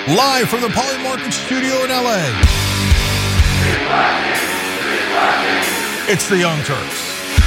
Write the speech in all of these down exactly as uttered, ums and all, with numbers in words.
live from the Polymarket studio in L A. It's the Young Turks.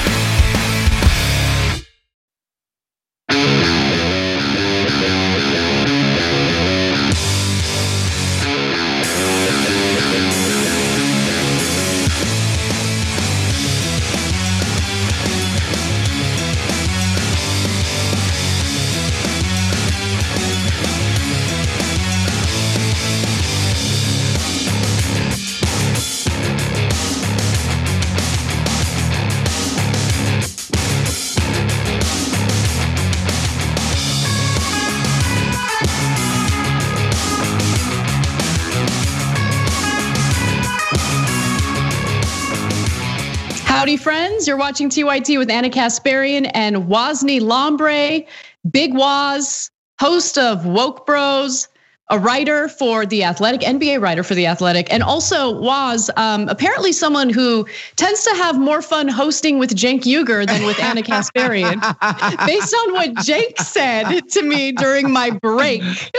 Howdy, friends. You're watching T Y T with Anna Kasparian and Wosny Lambre, Big Woz, host of Woke Bros, a writer for The Athletic, N B A writer for The Athletic, and also Woz, um, apparently someone who tends to have more fun hosting with Cenk Uygur than with Anna Kasparian, based on what Cenk said to me during my break,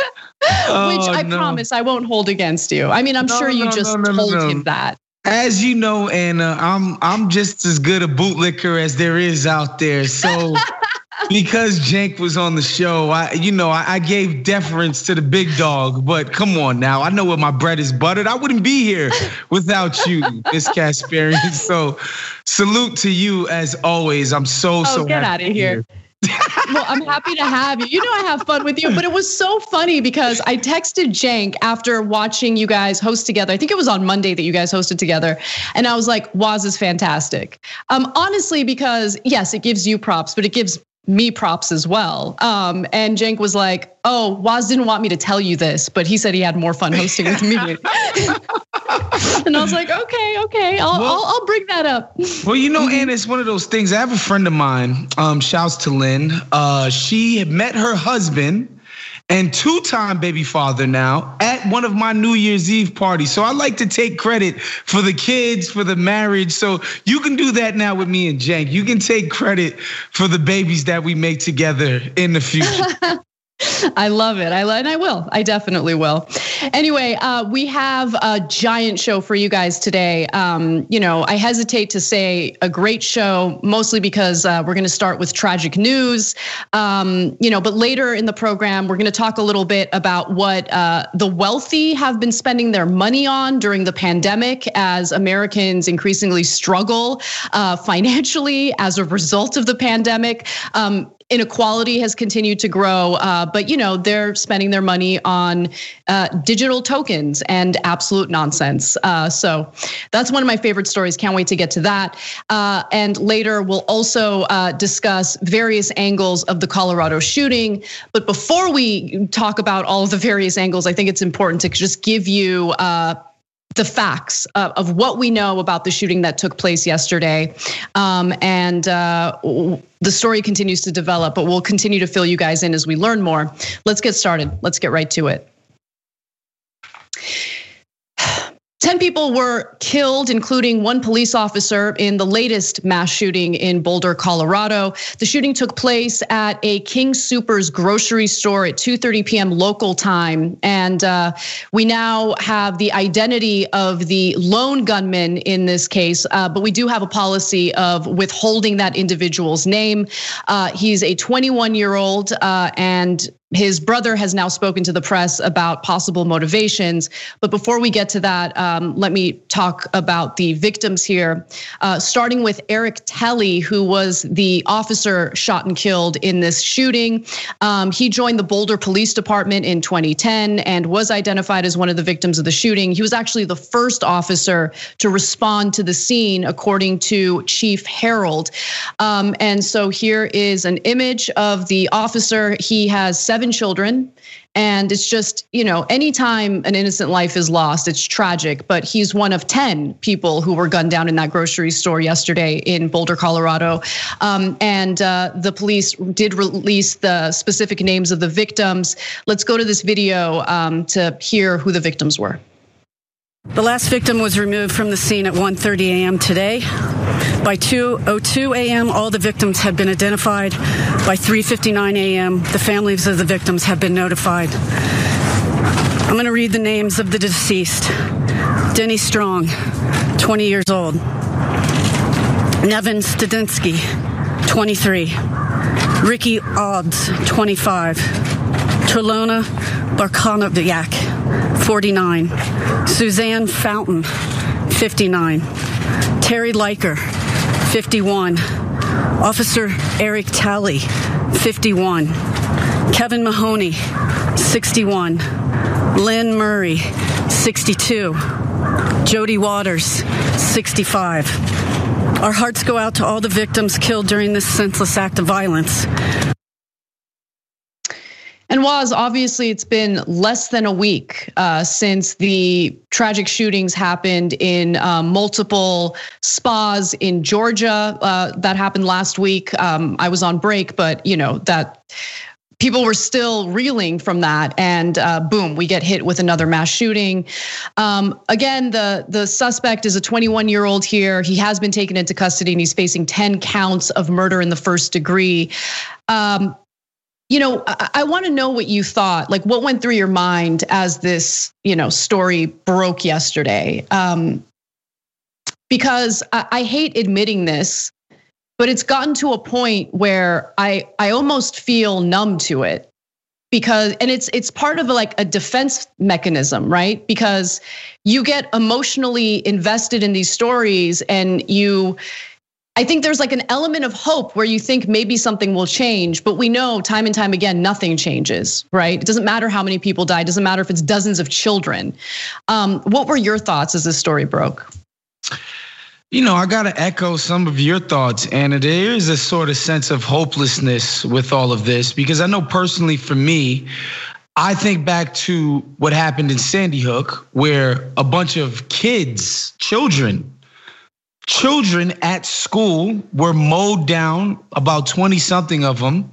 oh, which I no. promise I won't hold against you. I mean, I'm no, sure you no, just no, no, told no. him that. As you know, Anna, I'm I'm just as good a bootlicker as there is out there. So because Cenk was on the show, I you know I, I gave deference to the big dog. But come on now, I know where my bread is buttered. I wouldn't be here without you, Miss Kasparian. So salute to you as always. I'm so oh, so get happy out of here. here. Well, I'm happy to have you. You know I have fun with you, but it was so funny because I texted Cenk after watching you guys host together. I think it was on Monday that you guys hosted together. And I was like, Woz is fantastic. Um, honestly, because yes, it gives you props, but it gives me props as well. Um, and Cenk was like, oh, Woz didn't want me to tell you this, but he said he had more fun hosting with me. And I was like, okay, okay, I'll, well, I'll, I'll bring that up. Well, you know, Anna, it's one of those things. I have a friend of mine, um, shouts to Lynn. Uh, she had met her husband and two-time baby father now at one of my New Year's Eve parties. So I like to take credit for the kids, for the marriage. So you can do that now with me and Cenk. You can take credit for the babies that we make together in the future. I love it. I and I will. I definitely will. Anyway, uh, we have a giant show for you guys today. Um, you know, I hesitate to say a great show, mostly because uh, we're going to start with tragic news. Um, you know, but later in the program, we're going to talk a little bit about what uh, the wealthy have been spending their money on during the pandemic, as Americans increasingly struggle uh, financially as a result of the pandemic. Um, Inequality has continued to grow, uh, but you know they're spending their money on uh, digital tokens and absolute nonsense. Uh, so that's one of my favorite stories. Can't wait to get to that. Uh, and later we'll also uh, discuss various angles of the Colorado shooting. But before we talk about all of the various angles, I think it's important to just give you uh, the facts of, of what we know about the shooting that took place yesterday. Um, and uh, the story continues to develop, but we'll continue to fill you guys in as we learn more. Let's get started. Let's get right to it. ten people were killed, including one police officer, in the latest mass shooting in Boulder, Colorado. The shooting took place at a King Soopers grocery store at two thirty p.m. local time. And uh, we now have the identity of the lone gunman in this case, uh, but we do have a policy of withholding that individual's name. Uh, he's a twenty-one-year-old uh, and his brother has now spoken to the press about possible motivations. But before we get to that, um, let me talk about the victims here, uh, starting with Eric Telley, who was the officer shot and killed in this shooting. Um, he joined the Boulder Police Department in twenty ten and was identified as one of the victims of the shooting. He was actually the first officer to respond to the scene, according to Chief Harold. Um, and so here is an image of the officer. He has seven children. And it's just, you know, anytime an innocent life is lost, it's tragic. But he's one of ten people who were gunned down in that grocery store yesterday in Boulder, Colorado. Um, and uh, the police did release the specific names of the victims. Let's go to this video um, to hear who the victims were. The last victim was removed from the scene at one thirty a.m. today. By two oh two a.m., all the victims had been identified. By three fifty-nine a.m., the families of the victims have been notified. I'm going to read the names of the deceased. Denny Strong, twenty years old. Nevin Studinsky, twenty-three. Ricky Obbs, twenty-five. Trelona Barkonoviak, forty-nine. Suzanne Fountain, fifty-nine. Terry Leiker, fifty-one. Officer Eric Talley, fifty-one. Kevin Mahoney, sixty-one. Lynn Murray, sixty-two. Jody Waters, sixty-five. Our hearts go out to all the victims killed during this senseless act of violence. And Waz, obviously it's been less than a week uh, since the tragic shootings happened in uh, multiple spas in Georgia. Uh, that happened last week. Um, I was on break, but you know that people were still reeling from that, and uh, boom, we get hit with another mass shooting. Um, again, the the suspect is a twenty-one-year-old here. He has been taken into custody, and he's facing ten counts of murder in the first degree. Um, You know, I, I want to know what you thought, like what went through your mind as this, you know, story broke yesterday. Um, because I, I hate admitting this, but it's gotten to a point where I I almost feel numb to it, because and it's it's part of like a defense mechanism, right? Because you get emotionally invested in these stories, and you. I think there's like an element of hope where you think maybe something will change, but we know time and time again, nothing changes, right? It doesn't matter how many people die. It doesn't matter if it's dozens of children. Um, what were your thoughts as this story broke? You know, I gotta echo some of your thoughts, Anna. There is a sort of sense of hopelessness with all of this, because I know personally for me, I think back to what happened in Sandy Hook, where a bunch of kids, children, Children at school were mowed down, about twenty something of them,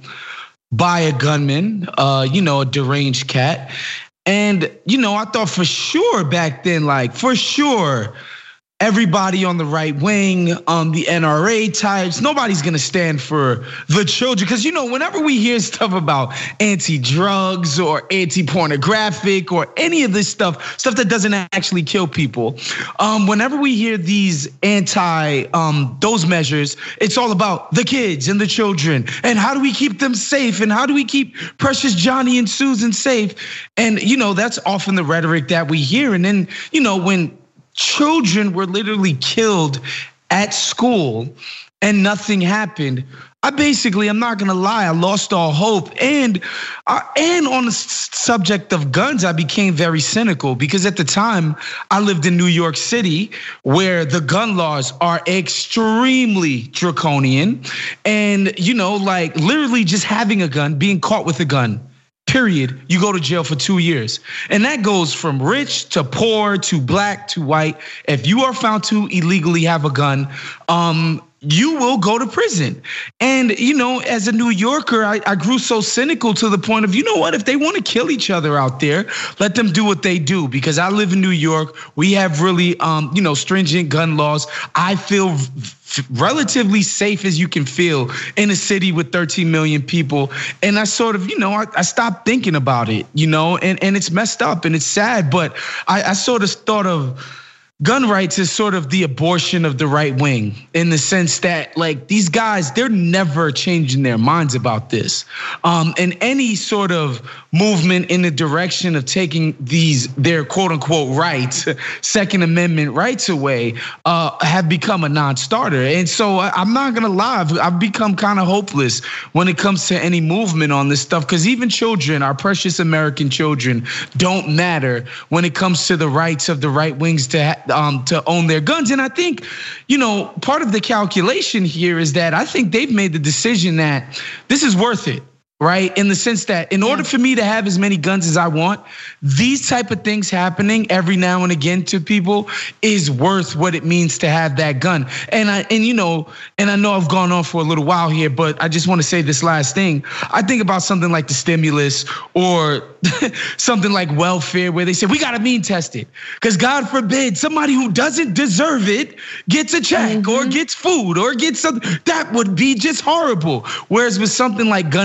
by a gunman, uh, you know, a deranged cat. And, you know, I thought for sure back then, like for sure, everybody on the right wing, um, the N R A types, nobody's gonna stand for the children. Cause you know, whenever we hear stuff about anti-drugs or anti-pornographic or any of this stuff, stuff that doesn't actually kill people, um, whenever we hear these anti, um, those measures, it's all about the kids and the children and how do we keep them safe and how do we keep precious Johnny and Susan safe? And you know, that's often the rhetoric that we hear. And then, you know, when children were literally killed at school and nothing happened, I basically, I'm not gonna lie, I lost all hope. And uh, and on the subject of guns, I became very cynical, because at the time I lived in New York City, where the gun laws are extremely draconian. And you know, like literally just having a gun, being caught with a gun, period, you go to jail for two years. And that goes from rich to poor to black to white. If you are found to illegally have a gun, um, you will go to prison. And, you know, as a New Yorker, I, I grew so cynical to the point of, you know what, if they want to kill each other out there, let them do what they do. Because I live in New York, we have really, um, you know, stringent gun laws. I feel relatively safe as you can feel in a city with thirteen million people. And I sort of, you know, I, I stopped thinking about it, you know, and, and it's messed up and it's sad, but I, I sort of thought of gun rights is sort of the abortion of the right wing, in the sense that like these guys, they're never changing their minds about this. Um, and any sort of movement in the direction of taking these, their quote unquote rights, Second Amendment rights away, uh, have become a non-starter. And so I'm not gonna lie, I've, I've become kind of hopeless when it comes to any movement on this stuff, because even children, our precious American children, don't matter when it comes to the rights of the right wings to ha- Um, to own their guns. And I think, you know, part of the calculation here is that I think they've made the decision that this is worth it, right? In the sense that in order for me to have as many guns as I want, these type of things happening every now and again to people is worth what it means to have that gun. And I, and you know, and I know I've gone on for a little while here, but I just want to say this last thing. I think about something like the stimulus or something like welfare, where they say we got to mean test it, because God forbid somebody who doesn't deserve it gets a check mm-hmm. or gets food or gets something. That would be just horrible. Whereas with something like gun violence,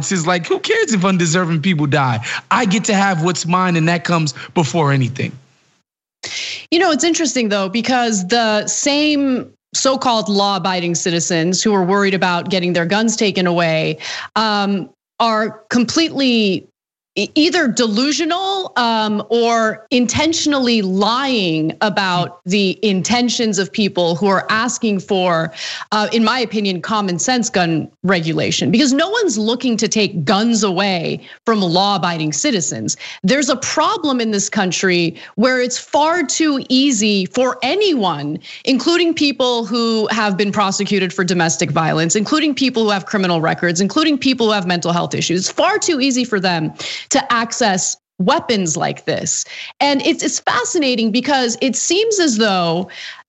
is like, who cares if undeserving people die? I get to have what's mine, and that comes before anything. You know, it's interesting though, because the same so-called law-abiding citizens who are worried about getting their guns taken away um, are completely either delusional um, or intentionally lying about the intentions of people who are asking for, uh, in my opinion, common sense gun regulation. Because no one's looking to take guns away from law-abiding citizens. There's a problem in this country where it's far too easy for anyone, including people who have been prosecuted for domestic violence, including people who have criminal records, including people who have mental health issues. It's far too easy for them to access weapons like this. And it's, it's fascinating because it seems as though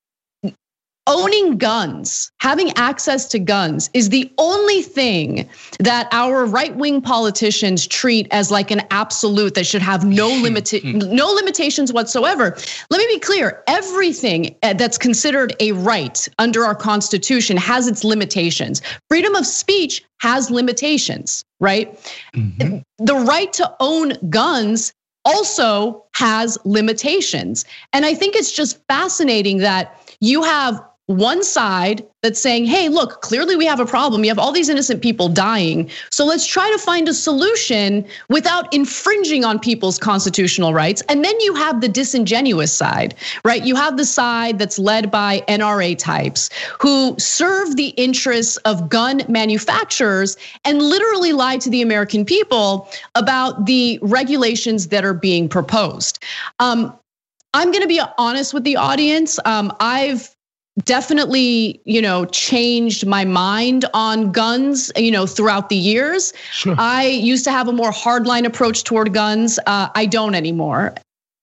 owning guns, having access to guns is the only thing that our right-wing politicians treat as like an absolute that should have no limit, no limitations whatsoever. Let me be clear, everything that's considered a right under our Constitution has its limitations. Freedom of speech has limitations, right? Mm-hmm. The right to own guns also has limitations. And I think it's just fascinating that you have one side that's saying, hey, look, clearly we have a problem. You have all these innocent people dying. So let's try to find a solution without infringing on people's constitutional rights. And then you have the disingenuous side, right? You have the side that's led by N R A types who serve the interests of gun manufacturers and literally lie to the American people about the regulations that are being proposed. Um, I'm gonna be honest with the audience. Um, I've definitely, you know, changed my mind on guns, you know, throughout the years. Sure. I used to have a more hardline approach toward guns. Uh, I don't anymore.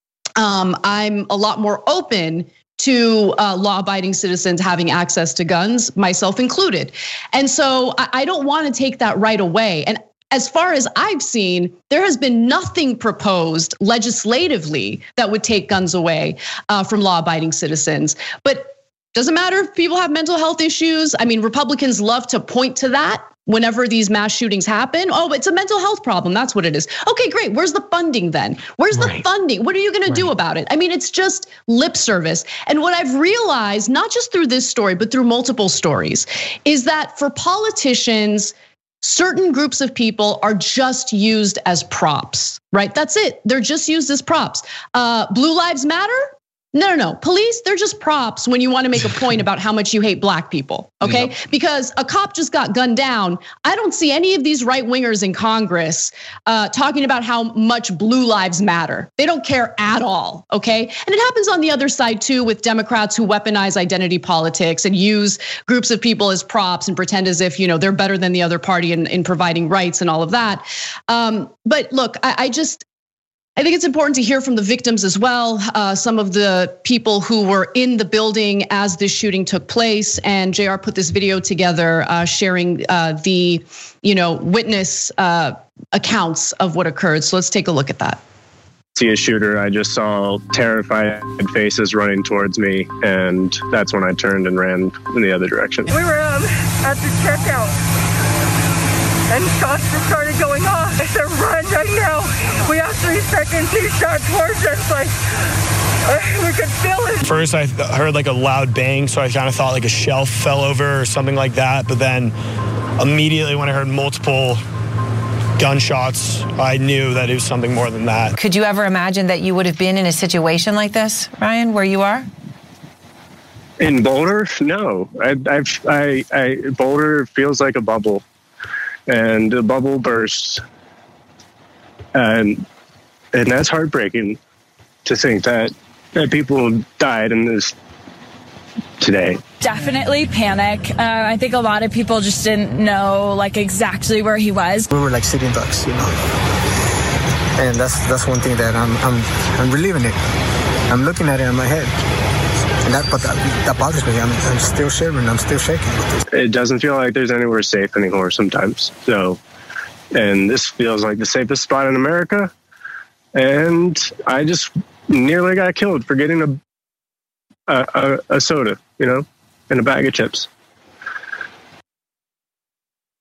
Um, I'm a lot more open to uh, law-abiding citizens having access to guns, myself included. And so I, I don't want to take that right away. And as far as I've seen, there has been nothing proposed legislatively that would take guns away uh, from law-abiding citizens. But doesn't matter if people have mental health issues. I mean, Republicans love to point to that whenever these mass shootings happen. Oh, it's a mental health problem. That's what it is. Okay, great. Where's the funding then? Where's the right. funding? What are you going right. to do about it? I mean, it's just lip service. And what I've realized, not just through this story, but through multiple stories, is that for politicians, certain groups of people are just used as props, right? That's it. They're just used as props. Uh, Blue Lives Matter? No, no, no. Police, they're just props when you want to make a point about how much you hate black people, okay? Yep. Because a cop just got gunned down. I don't see any of these right wingers in Congress uh, talking about how much blue lives matter. They don't care at all, okay? And it happens on the other side too with Democrats who weaponize identity politics and use groups of people as props and pretend as if, you know, they're better than the other party in, in providing rights and all of that. Um, but look, I, I just, I think it's important to hear from the victims as well. Uh, some of the people who were in the building as this shooting took place, and J R put this video together, uh, sharing uh, the, you know, witness uh, accounts of what occurred. So let's take a look at that. See a shooter, I just saw terrified faces running towards me, and that's when I turned and ran in the other direction. We were um, at the checkout, and shots just started going off. I said, run right now. We have three seconds, he shot towards us, like, we could feel it. First, I heard like a loud bang, so I kind of thought like a shelf fell over or something like that. But then immediately when I heard multiple gunshots, I knew that it was something more than that. Could you ever imagine that you would have been in a situation like this, Ryan, where you are? In Boulder? No. I, I've, I, I, Boulder feels like a bubble. And the bubble bursts, and and that's heartbreaking to think that that people died in this today. Definitely panic. Uh, I think a lot of people just didn't know like exactly where he was. We were like sitting ducks, you know, and that's that's one thing that I'm I'm I'm reliving it. I'm looking at it in my head. And that, but that, that bothers me. I'm, I'm still shivering. I'm still shaking. It doesn't feel like there's anywhere safe anymore sometimes. So, and this feels like the safest spot in America. And I just nearly got killed for getting a a, a, a soda, you know, and a bag of chips.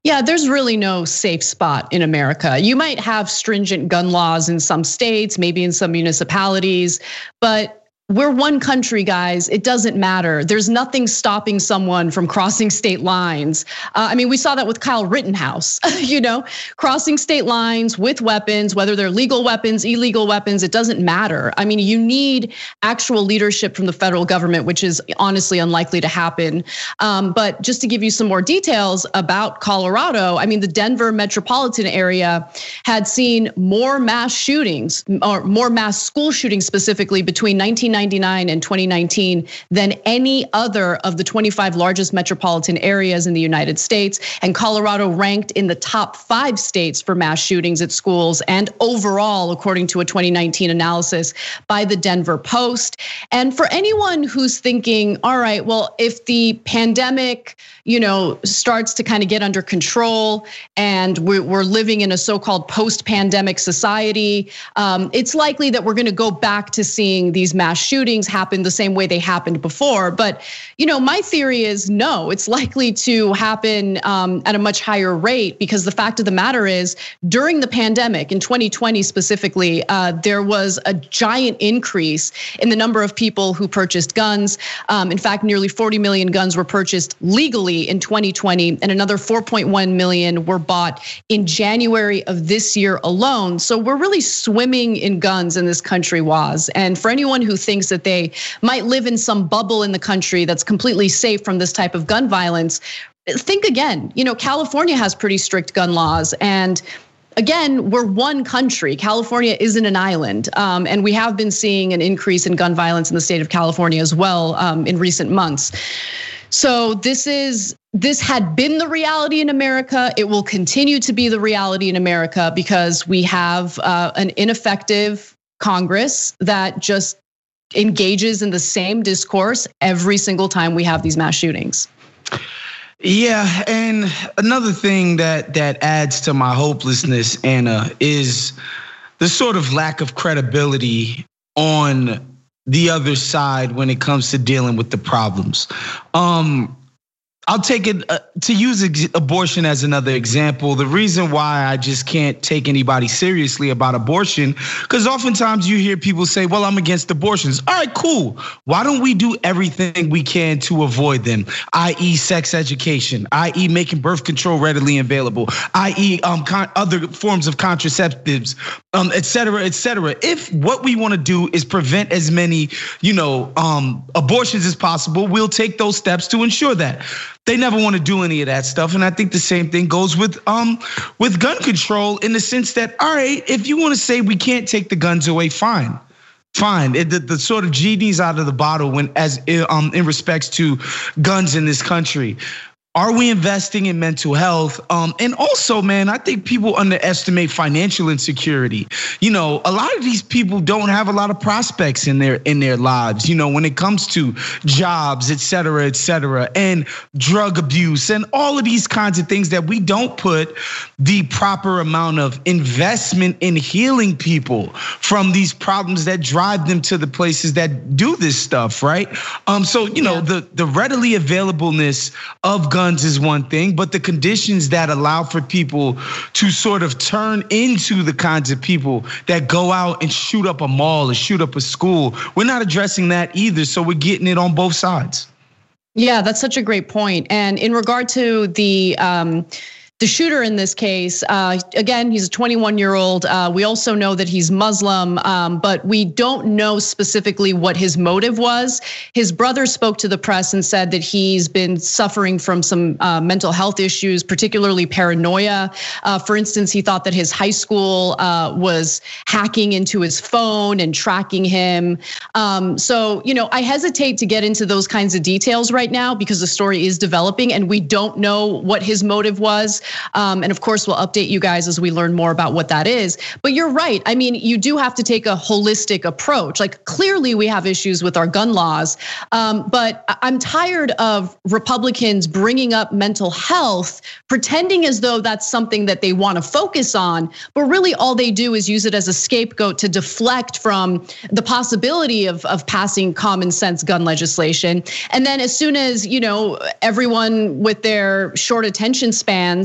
Yeah, there's really no safe spot in America. You might have stringent gun laws in some states, maybe in some municipalities, but we're one country, guys. It doesn't matter. There's nothing stopping someone from crossing state lines. Uh, I mean, we saw that with Kyle Rittenhouse, you know, crossing state lines with weapons, whether they're legal weapons, illegal weapons, it doesn't matter. I mean, you need actual leadership from the federal government, which is honestly unlikely to happen. Um, but just to give you some more details about Colorado, I mean, the Denver metropolitan area had seen more mass shootings, or more mass school shootings specifically between nineteen ninety-nine and twenty nineteen than any other of the twenty-five largest metropolitan areas in the United States. And Colorado ranked in the top five states for mass shootings at schools and overall, according to a twenty nineteen analysis by the Denver Post. And for anyone who's thinking, all right, well, if the pandemic, you know, starts to kind of get under control and we're living in a so-called post-pandemic society, it's likely that we're going to go back to seeing these mass shootings happen the same way they happened before. But, you know, my theory is no, it's likely to happen at a much higher rate, because the fact of the matter is during the pandemic in twenty twenty specifically, there was a giant increase in the number of people who purchased guns. In fact, nearly forty million guns were purchased legally in twenty twenty, and another four point one million were bought in January of this year alone. So we're really swimming in guns in this country, Waz. And for anyone who thinks that they might live in some bubble in the country that's completely safe from this type of gun violence, think again. You know, California has pretty strict gun laws, and again, we're one country. California isn't an island, um, and we have been seeing an increase in gun violence in the state of California as well um, in recent months. So this is this had been the reality in America. It will continue to be the reality in America because we have uh, an ineffective Congress that just engages in the same discourse every single time we have these mass shootings. Yeah, and another thing that that adds to my hopelessness, Anna, is the sort of lack of credibility on the other side when it comes to dealing with the problems. Um, I'll take it uh, to use ex- abortion as another example. The reason why I just can't take anybody seriously about abortion, because oftentimes you hear people say, well, I'm against abortions. All right, cool. Why don't we do everything we can to avoid them? that is sex education, that is making birth control readily available, that is um, con- other forms of contraceptives, um, et cetera, et cetera. If what we want to do is prevent as many, you know, um, abortions as possible, we'll take those steps to ensure that. They never want to do any of that stuff. And I think the same thing goes with um with gun control, in the sense that, all right, if you want to say we can't take the guns away, fine. Fine. It, the, the sort of genie's out of the bottle when as um in respects to guns in this country. Are we investing in mental health? Um, and also, man, I think people underestimate financial insecurity. You know, a lot of these people don't have a lot of prospects in their in their lives, you know, when it comes to jobs, et cetera, et cetera, and drug abuse and all of these kinds of things that we don't put the proper amount of investment in healing people from these problems that drive them to the places that do this stuff, right? Um, so, you know, yeah. the, the readily availableness of guns is one thing, but the conditions that allow for people to sort of turn into the kinds of people that go out and shoot up a mall or shoot up a school, we're not addressing that either. So we're getting it on both sides. Yeah, that's such a great point. And in regard to the um, the shooter in this case, uh, again, he's a twenty-one year old. Uh, we also know that he's Muslim, um, but we don't know specifically what his motive was. His brother spoke to the press and said that he's been suffering from some uh, mental health issues, particularly paranoia. Uh, for instance, he thought that his high school uh, was hacking into his phone and tracking him. Um, so, you know, I hesitate to get into those kinds of details right now because the story is developing and we don't know what his motive was. Um, and of course, we'll update you guys as we learn more about what that is. But you're right. I mean, you do have to take a holistic approach. Like clearly we have issues with our gun laws, um, but I'm tired of Republicans bringing up mental health, pretending as though that's something that they want to focus on. But really all they do is use it as a scapegoat to deflect from the possibility of, of passing common sense gun legislation. And then as soon as, you know, everyone with their short attention spans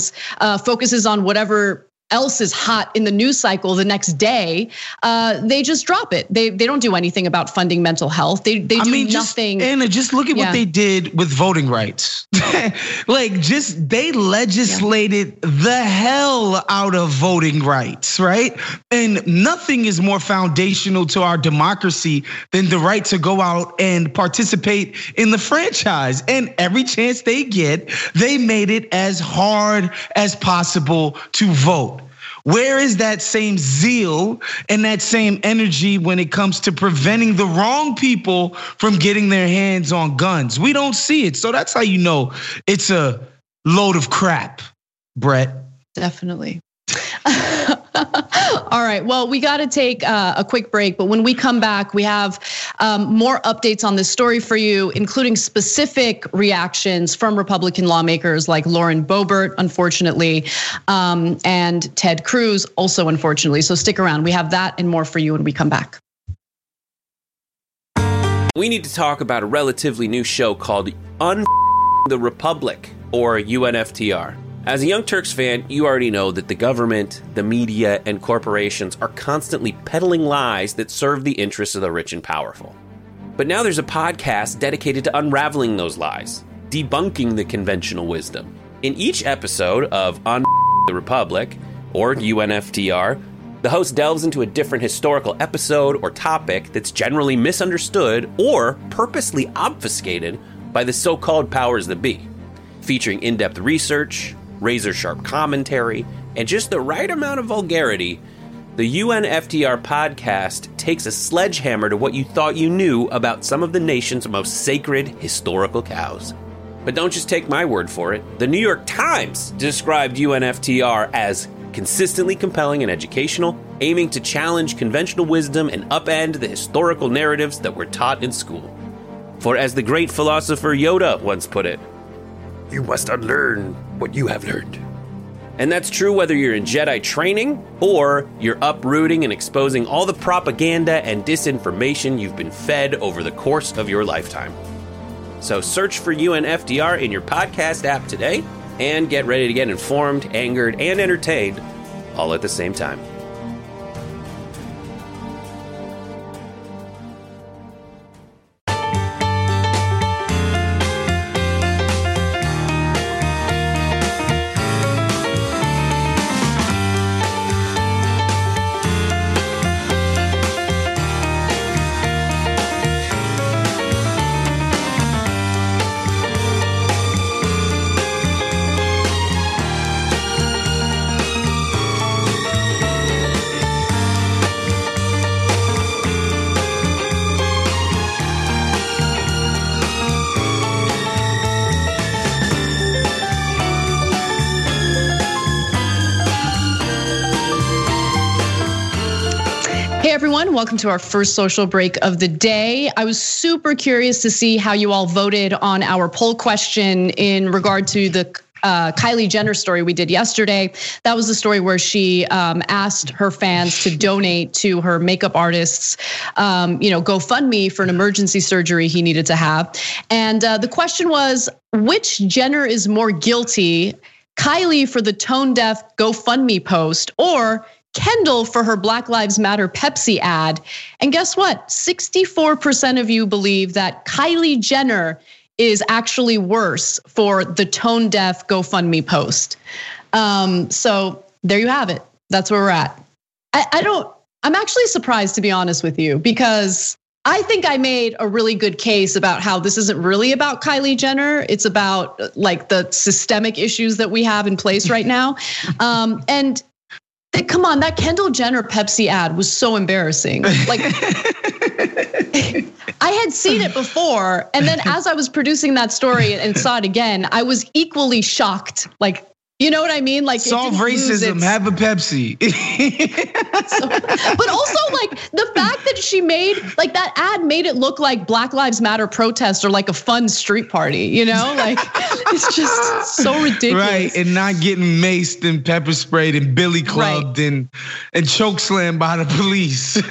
franchise uh, focuses on whatever else is hot in the news cycle the next day, uh, they just drop it. They they don't do anything about funding mental health. They they do I mean, nothing. Just, Anna, just look at yeah. what they did with voting rights. Like, just they legislated yeah. the hell out of voting rights, right? And nothing is more foundational to our democracy than the right to go out and participate in the franchise. And every chance they get, they made it as hard as possible to vote. Where is that same zeal and that same energy when it comes to preventing the wrong people from getting their hands on guns? We don't see it. So that's how you know it's a load of crap, Brett. Definitely. All right, well, we got to take a quick break, but when we come back, we have um, more updates on this story for you, including specific reactions from Republican lawmakers like Lauren Boebert, unfortunately, um, and Ted Cruz, also unfortunately. So stick around. We have that and more for you when we come back. We need to talk about a relatively new show called Un the Republic, or U N F T R. As a Young Turks fan, you already know that the government, the media, and corporations are constantly peddling lies that serve the interests of the rich and powerful. But now there's a podcast dedicated to unraveling those lies, debunking the conventional wisdom. In each episode of On the Republic, or U N F T R, the host delves into a different historical episode or topic that's generally misunderstood or purposely obfuscated by the so-called powers that be, featuring in-depth research, razor-sharp commentary, and just the right amount of vulgarity. The U N F T R podcast takes a sledgehammer to what you thought you knew about some of the nation's most sacred historical cows. But don't just take my word for it. The New York Times described U N F T R as consistently compelling and educational, aiming to challenge conventional wisdom and upend the historical narratives that were taught in school. For as the great philosopher Yoda once put it, you must unlearn what you have learned. And that's true whether you're in Jedi training or you're uprooting and exposing all the propaganda and disinformation you've been fed over the course of your lifetime. So search for U N F T R in your podcast app today and get ready to get informed, angered, and entertained all at the same time. Hey everyone, welcome to our first social break of the day. I was super curious to see how you all voted on our poll question in regard to the uh, Kylie Jenner story we did yesterday. That was the story where she um, asked her fans to donate to her makeup artist's, um, you know, GoFundMe for an emergency surgery he needed to have. And uh, the question was, which Jenner is more guilty, Kylie for the tone deaf GoFundMe post, or Kendall for her Black Lives Matter Pepsi ad? And guess what? sixty-four percent of you believe that Kylie Jenner is actually worse for the tone deaf GoFundMe post. Um, so there you have it. That's where we're at. I, I don't, I'm actually surprised, to be honest with you, because I think I made a really good case about how this isn't really about Kylie Jenner. It's about like the systemic issues that we have in place right now. Um, and Come on, that Kendall Jenner Pepsi ad was so embarrassing. Like, I had seen it before, and then as I was producing that story and saw it again, I was equally shocked. Like, you know what I mean? Like, solve racism, have a Pepsi. So, but also, like, the fact that she made, like, that ad made it look like Black Lives Matter protest or like a fun street party, you know? Like, it's just so ridiculous. Right, and not getting maced and pepper sprayed and billy clubbed right. and, and choke slammed by the police.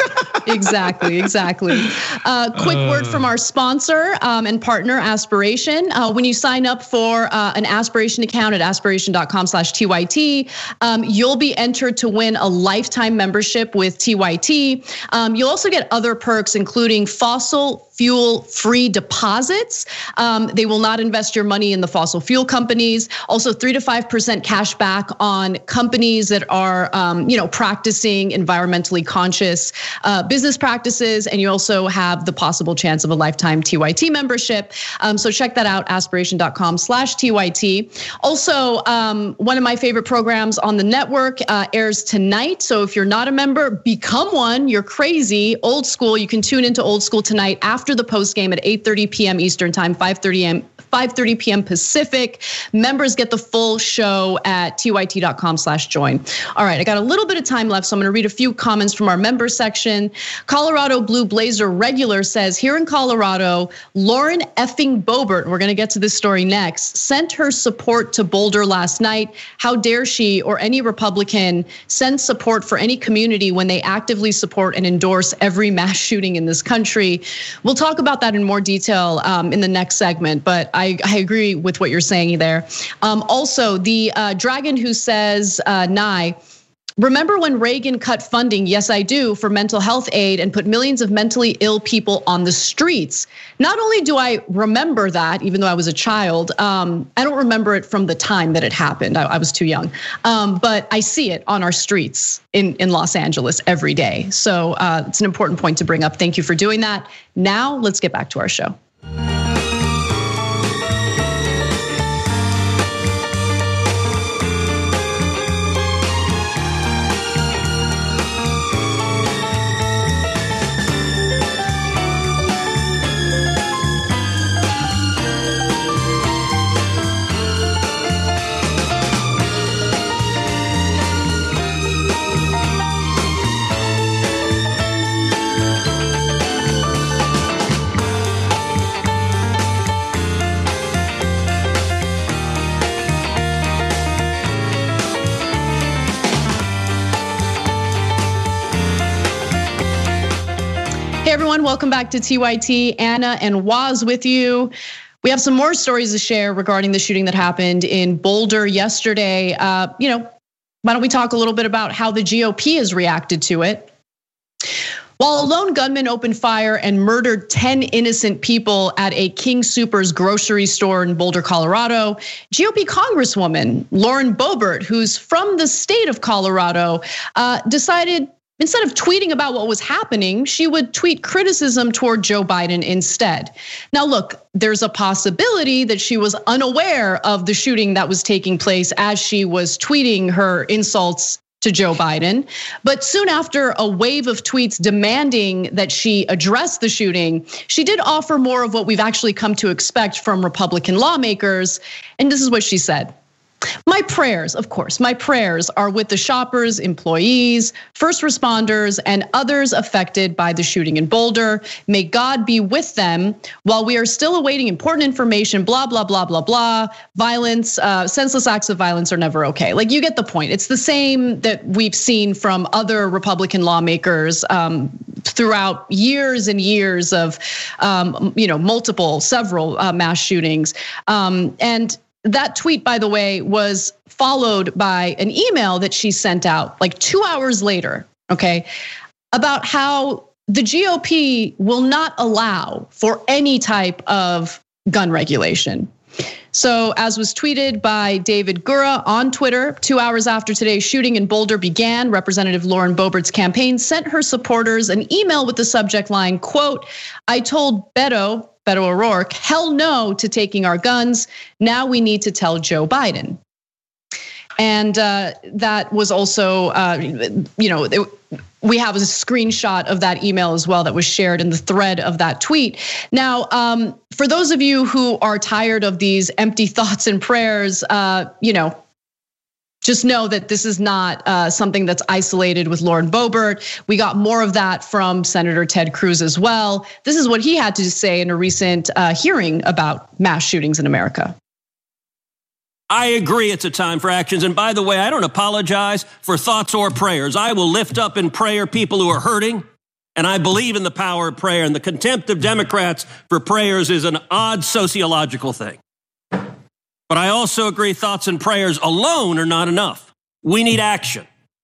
Exactly, exactly. Uh, quick word from our sponsor um, and partner, Aspiration. Uh, when you sign up for uh, an Aspiration account at aspiration.com slash TYT, um, you'll be entered to win a lifetime membership with T Y T. Um, you'll also get other perks, including fossil fuel free deposits. Um, they will not invest your money in the fossil fuel companies. Also, three to five percent cash back on companies that are, um, you know, practicing environmentally conscious uh, business practices. And you also have the possible chance of a lifetime T Y T membership. Um, so check that out, aspiration.com slash TYT. Also, um, one of my favorite programs on the network uh, airs tonight. So if you're not a member, become one. You're crazy. Old School. You can tune into Old School tonight after the post game at eight thirty p.m. Eastern time, five thirty p.m. Pacific. Members get the full show at tyt.com slash join. All right, I got a little bit of time left, so I'm gonna read a few comments from our member section. Colorado Blue Blazer Regular says, here in Colorado, Lauren effing Boebert, we're gonna get to this story next, sent her support to Boulder last night. How dare she or any Republican send support for any community when they actively support and endorse every mass shooting in this country? We'll talk about that in more detail um, in the next segment, but I, I agree with what you're saying there. Um, also, the uh, Dragon who says, uh, Nye, remember when Reagan cut funding, yes I do, for mental health aid and put millions of mentally ill people on the streets? Not only do I remember that, even though I was a child, um, I don't remember it from the time that it happened. I, I was too young, um, but I see it on our streets in, in Los Angeles every day. So uh, it's an important point to bring up. Thank you for doing that. Now let's get back to our show. Hey everyone, welcome back to T Y T. Anna and Waz with you. We have some more stories to share regarding the shooting that happened in Boulder yesterday. Uh, you know, why don't we talk a little bit about how the G O P has reacted to it? While a lone gunman opened fire and murdered ten innocent people at a King Soopers grocery store in Boulder, Colorado, G O P Congresswoman Lauren Boebert, who's from the state of Colorado, uh, decided instead of tweeting about what was happening, she would tweet criticism toward Joe Biden instead. Now, look, there's a possibility that she was unaware of the shooting that was taking place as she was tweeting her insults to Joe Biden. But soon after a wave of tweets demanding that she address the shooting, she did offer more of what we've actually come to expect from Republican lawmakers. And this is what she said. My prayers, of course, my prayers are with the shoppers, employees, first responders, and others affected by the shooting in Boulder. May God be with them while we are still awaiting important information, blah, blah, blah, blah, blah. Violence, uh, senseless acts of violence are never okay. Like, you get the point. It's the same that we've seen from other Republican lawmakers um, throughout years and years of, um, you know, multiple, several uh, mass shootings. Um, and that tweet, by the way, was followed by an email that she sent out like two hours later, okay, about how the G O P will not allow for any type of gun regulation. So as was tweeted by David Gura on Twitter, two hours after today's shooting in Boulder began, Representative Lauren Boebert's campaign sent her supporters an email with the subject line, quote, I told Beto, Beto O'Rourke, hell no to taking our guns. Now we need to tell Joe Biden. And uh, that was also, uh, you know, it, we have a screenshot of that email as well that was shared in the thread of that tweet. Now, um, for those of you who are tired of these empty thoughts and prayers, uh, you know, just know that this is not uh, something that's isolated with Lauren Boebert. We got more of that from Senator Ted Cruz as well. This is what he had to say in a recent uh, hearing about mass shootings in America. I agree it's a time for actions. And by the way, I don't apologize for thoughts or prayers. I will lift up in prayer people who are hurting and I believe in the power of prayer, and the contempt of Democrats for prayers is an odd sociological thing. But I also agree thoughts and prayers alone are not enough. We need action.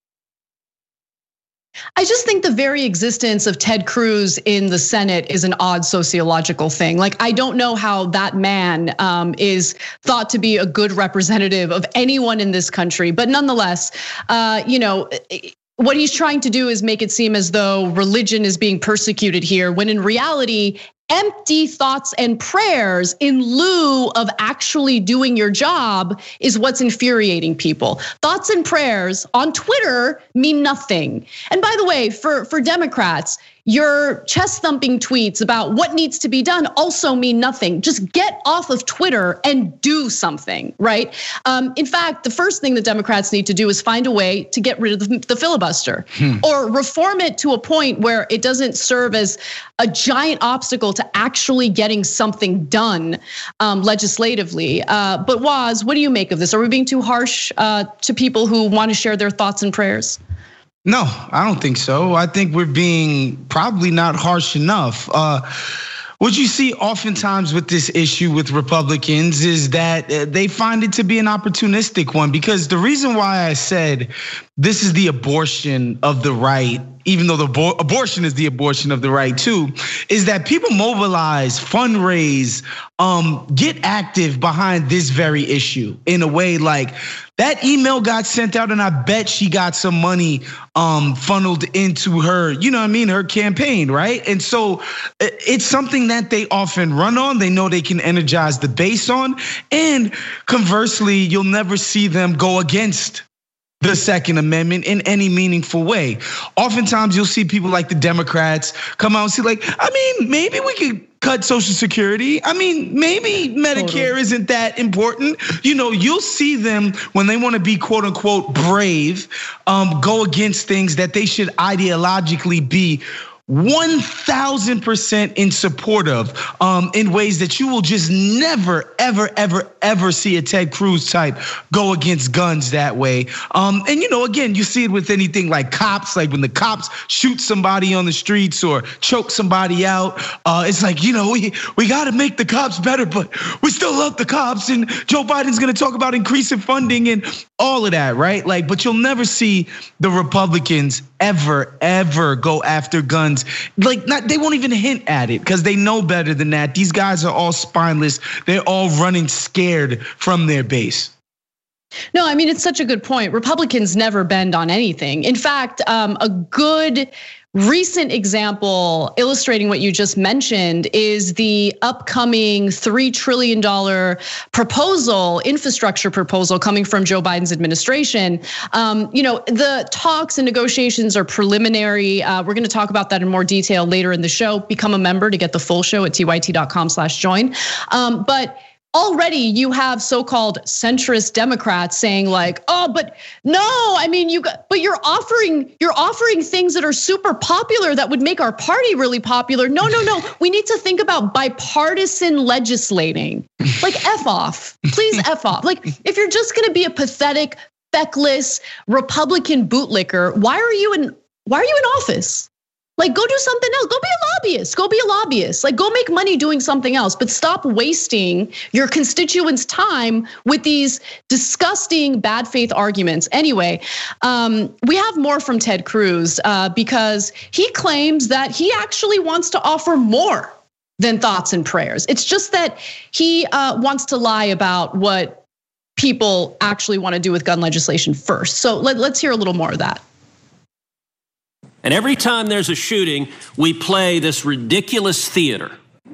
I just think the very existence of Ted Cruz in the Senate is an odd sociological thing. Like, I don't know how that man um, is thought to be a good representative of anyone in this country. But nonetheless, uh, you know, what he's trying to do is make it seem as though religion is being persecuted here, when in reality, empty thoughts and prayers in lieu of actually doing your job is what's infuriating people. Thoughts and prayers on Twitter mean nothing. And by the way, for, for Democrats, your chest thumping tweets about what needs to be done also mean nothing. Just get off of Twitter and do something, right? Um, in fact, the first thing the Democrats need to do is find a way to get rid of the, the filibuster hmm. or reform it to a point where it doesn't serve as a giant obstacle to actually getting something done um, legislatively. Uh, but Waz, what do you make of this? Are we being too harsh uh, to people who want to share their thoughts and prayers? No, I don't think so. I think we're being probably not harsh enough. Uh, what you see oftentimes with this issue with Republicans is that they find it to be an opportunistic one, because the reason why I said this is the abortion of the right, even though the abortion is the abortion of the right too, is that people mobilize, fundraise, um, get active behind this very issue in a way like that email got sent out, and I bet she got some money um, funneled into her, you know what I mean, her campaign, right? And so it's something that they often run on. They know they can energize the base on, and conversely, you'll never see them go against the Second Amendment in any meaningful way. Oftentimes you'll see people like the Democrats come out and say like, I mean, maybe we could cut Social Security. I mean, maybe Medicare totally. Isn't that important. You know, you'll see them when they want to be quote unquote brave, um, go against things that they should ideologically be one thousand percent in support of, um, in ways that you will just never, ever, ever, ever see a Ted Cruz type go against guns that way. Um, and you know, again, you see it with anything like cops, like when the cops shoot somebody on the streets or choke somebody out, uh, it's like, you know, we, we gotta make the cops better, but we still love the cops, and Joe Biden's gonna talk about increasing funding and all of that, right? Like, but you'll never see the Republicans ever, ever go after guns. Like, not, they won't even hint at it because they know better than that. These guys are all spineless. They're all running scared from their base. No, I mean, it's such a good point. Republicans never bend on anything. In fact, um, a good recent example illustrating what you just mentioned is the upcoming three trillion dollars proposal, infrastructure proposal coming from Joe Biden's administration. Um, you know, the talks and negotiations are preliminary. Uh, we're going to talk about that in more detail later in the show. Become a member to get the full show at T Y T dot com slash join. Um, but already you have so-called centrist Democrats saying like, oh, but no, I mean, you got, but you're offering, you're offering things that are super popular that would make our party really popular. No, no, no, we need to think about bipartisan legislating. Like, F off, please F off. Like, if you're just gonna be a pathetic, feckless Republican bootlicker, why are you in, why are you in office? Like, go do something else. Go be a lobbyist. Go be a lobbyist. Like, go make money doing something else. But stop wasting your constituents' time with these disgusting bad faith arguments. Anyway, um, we have more from Ted Cruz uh, because he claims that he actually wants to offer more than thoughts and prayers. It's just that he uh, wants to lie about what people actually want to do with gun legislation first. So let, let's hear a little more of that. And every time there's a shooting, we play this ridiculous theater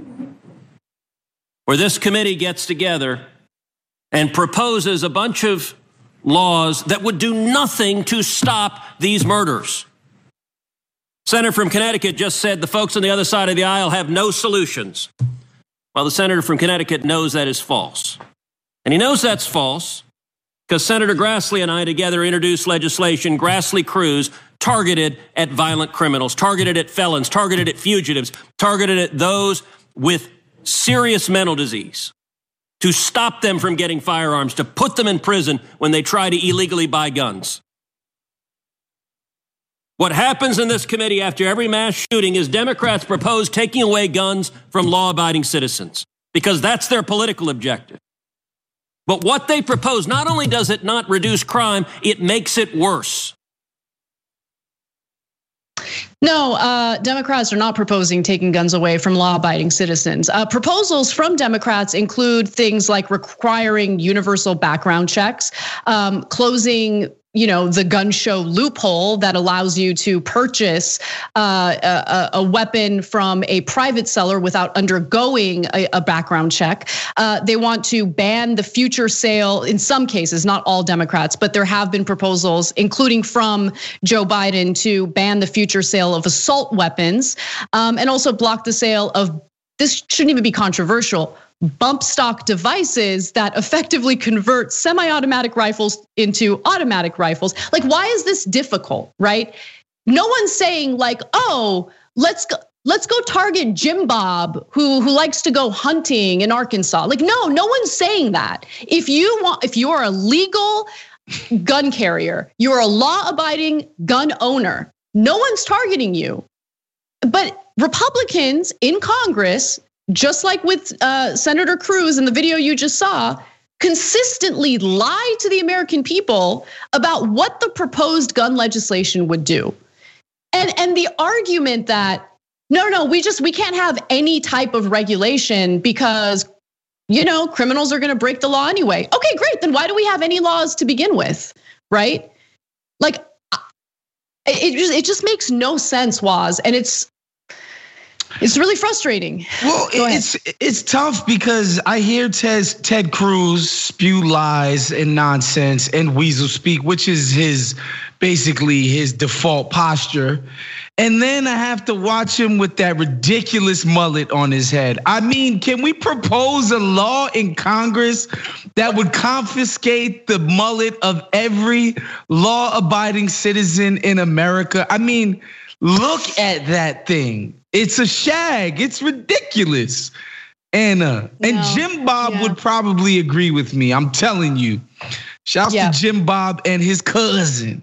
where this committee gets together and proposes a bunch of laws that would do nothing to stop these murders. Senator from Connecticut just said the folks on the other side of the aisle have no solutions. Well, the senator from Connecticut knows that is false. And he knows that's false because Senator Grassley and I together introduced legislation, Grassley-Cruz, targeted at violent criminals, targeted at felons, targeted at fugitives, targeted at those with serious mental disease, to stop them from getting firearms, to put them in prison when they try to illegally buy guns. What happens in this committee after every mass shooting is Democrats propose taking away guns from law-abiding citizens because that's their political objective. But what they propose, not only does it not reduce crime, it makes it worse. No, uh, Democrats are not proposing taking guns away from law-abiding citizens. Uh, proposals from Democrats include things like requiring universal background checks, um, closing, you know, the gun show loophole that allows you to purchase uh, a, a weapon from a private seller without undergoing a, a background check. Uh, they want to ban the future sale, in some cases, not all Democrats, but there have been proposals, including from Joe Biden, to ban the future sale of assault weapons, um, and also block the sale of, this shouldn't even be controversial, bump stock devices that effectively convert semi-automatic rifles into automatic rifles. Like, why is this difficult, right? No one's saying like, oh, let's go, let's go target Jim Bob, who, who likes to go hunting in Arkansas. Like, no, no one's saying that. If you want, if you are a legal gun carrier, you're a law-abiding gun owner, no one's targeting you. But Republicans in Congress, just like with uh, Senator Cruz in the video you just saw, consistently lie to the American people about what the proposed gun legislation would do. And, and the argument that, no, no, we just, we can't have any type of regulation because, you know, criminals are gonna break the law anyway. Okay, great, then why do we have any laws to begin with, right? Like, it just, it just makes no sense, Waz, and it's, It's really frustrating. Well, it's it's tough because I hear Ted, Ted Cruz spew lies and nonsense and weasel speak, which is his basically his default posture. And then I have to watch him with that ridiculous mullet on his head. I mean, can we propose a law in Congress that would confiscate the mullet of every law-abiding citizen in America? I mean, look at that thing. It's a shag. It's ridiculous. Anna. And no, Jim Bob yeah. would probably agree with me. I'm telling you. Shouts yeah. to Jim Bob and his cousin.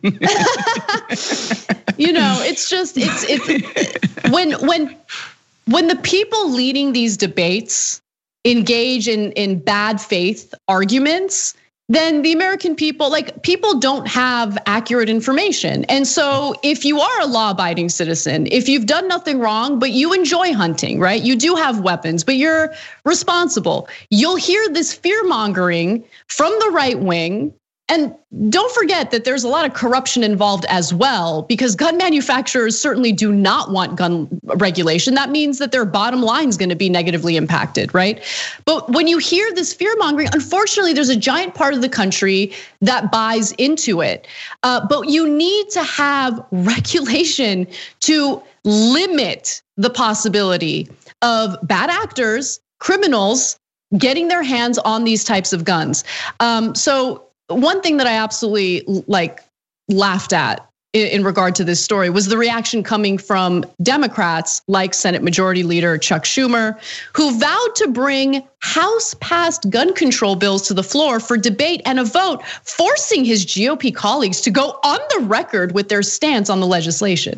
You know, it's just, it's, it's when, when, when the people leading these debates engage in, in bad faith arguments, then the American people, like, people don't have accurate information. And so if you are a law-abiding citizen, if you've done nothing wrong, but you enjoy hunting, right? You do have weapons, but you're responsible. You'll hear this fear-mongering from the right wing. And don't forget that there's a lot of corruption involved as well, because gun manufacturers certainly do not want gun regulation. That means that their bottom line is going to be negatively impacted, right? But when you hear this fear mongering, unfortunately, there's a giant part of the country that buys into it. Uh, but you need to have regulation to limit the possibility of bad actors, criminals, getting their hands on these types of guns. Um, so. One thing that I absolutely like laughed at in regard to this story was the reaction coming from Democrats like Senate Majority Leader Chuck Schumer, who vowed to bring House-passed gun control bills to the floor for debate and a vote, forcing his G O P colleagues to go on the record with their stance on the legislation.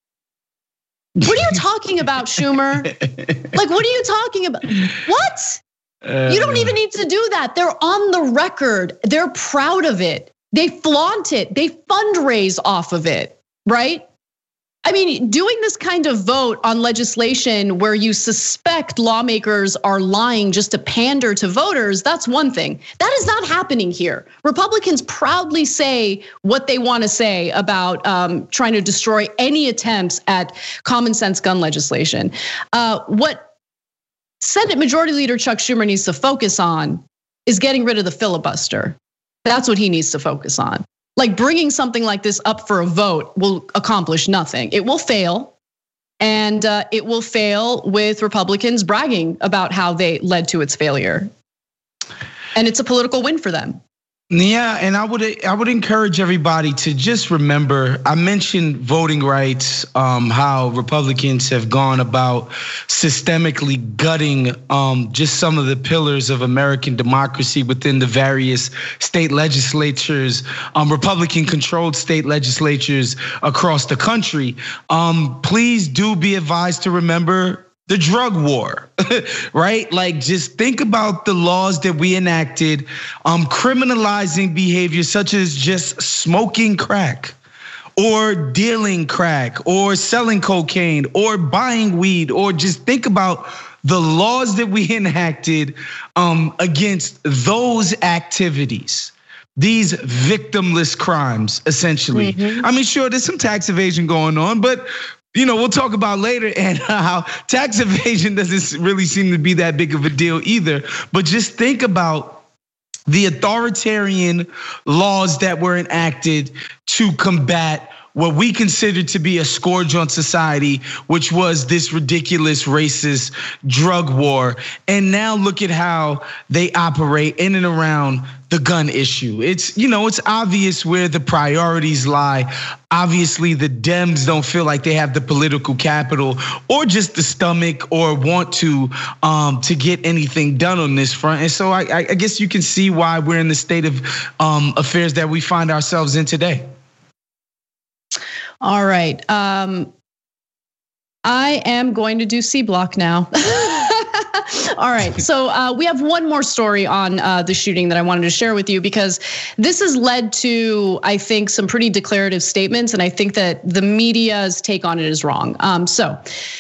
What are you talking about, Schumer? Like, what are you talking about? What? You don't even need to do that. They're on the record. They're proud of it. They flaunt it. They fundraise off of it, right? I mean, doing this kind of vote on legislation where you suspect lawmakers are lying just to pander to voters, that's one thing. That is not happening here. Republicans proudly say what they want to say about um, trying to destroy any attempts at common sense gun legislation. Uh, what Senate Majority Leader Chuck Schumer needs to focus on is getting rid of the filibuster. That's what he needs to focus on. Like, bringing something like this up for a vote will accomplish nothing. It will fail, and it will fail with Republicans bragging about how they led to its failure. And it's a political win for them. Yeah, and I would I would encourage everybody to just remember, I mentioned voting rights, um, how Republicans have gone about systemically gutting um, just some of the pillars of American democracy within the various state legislatures, um, Republican-controlled state legislatures across the country. Um, please do be advised to remember the drug war, right? Like, just think about the laws that we enacted, um, criminalizing behavior such as just smoking crack, or dealing crack, or selling cocaine, or buying weed, or just think about the laws that we enacted um, against those activities. These victimless crimes, essentially. Mm-hmm. I mean, sure, there's some tax evasion going on, but you know, we'll talk about later and how tax evasion doesn't really seem to be that big of a deal either. But just think about the authoritarian laws that were enacted to combat what we considered to be a scourge on society, which was this ridiculous racist drug war. And now look at how they operate in and around the gun issue. It's, you know, it's obvious where the priorities lie. Obviously, the Dems don't feel like they have the political capital or just the stomach or want to um, to get anything done on this front. And so I, I guess you can see why we're in the state of um, affairs that we find ourselves in today. All right. Um, I am going to do C Block now. All right. So uh, we have one more story on uh, the shooting that I wanted to share with you, because this has led to, I think, some pretty declarative statements. And I think that the media's take on it is wrong. Um, so.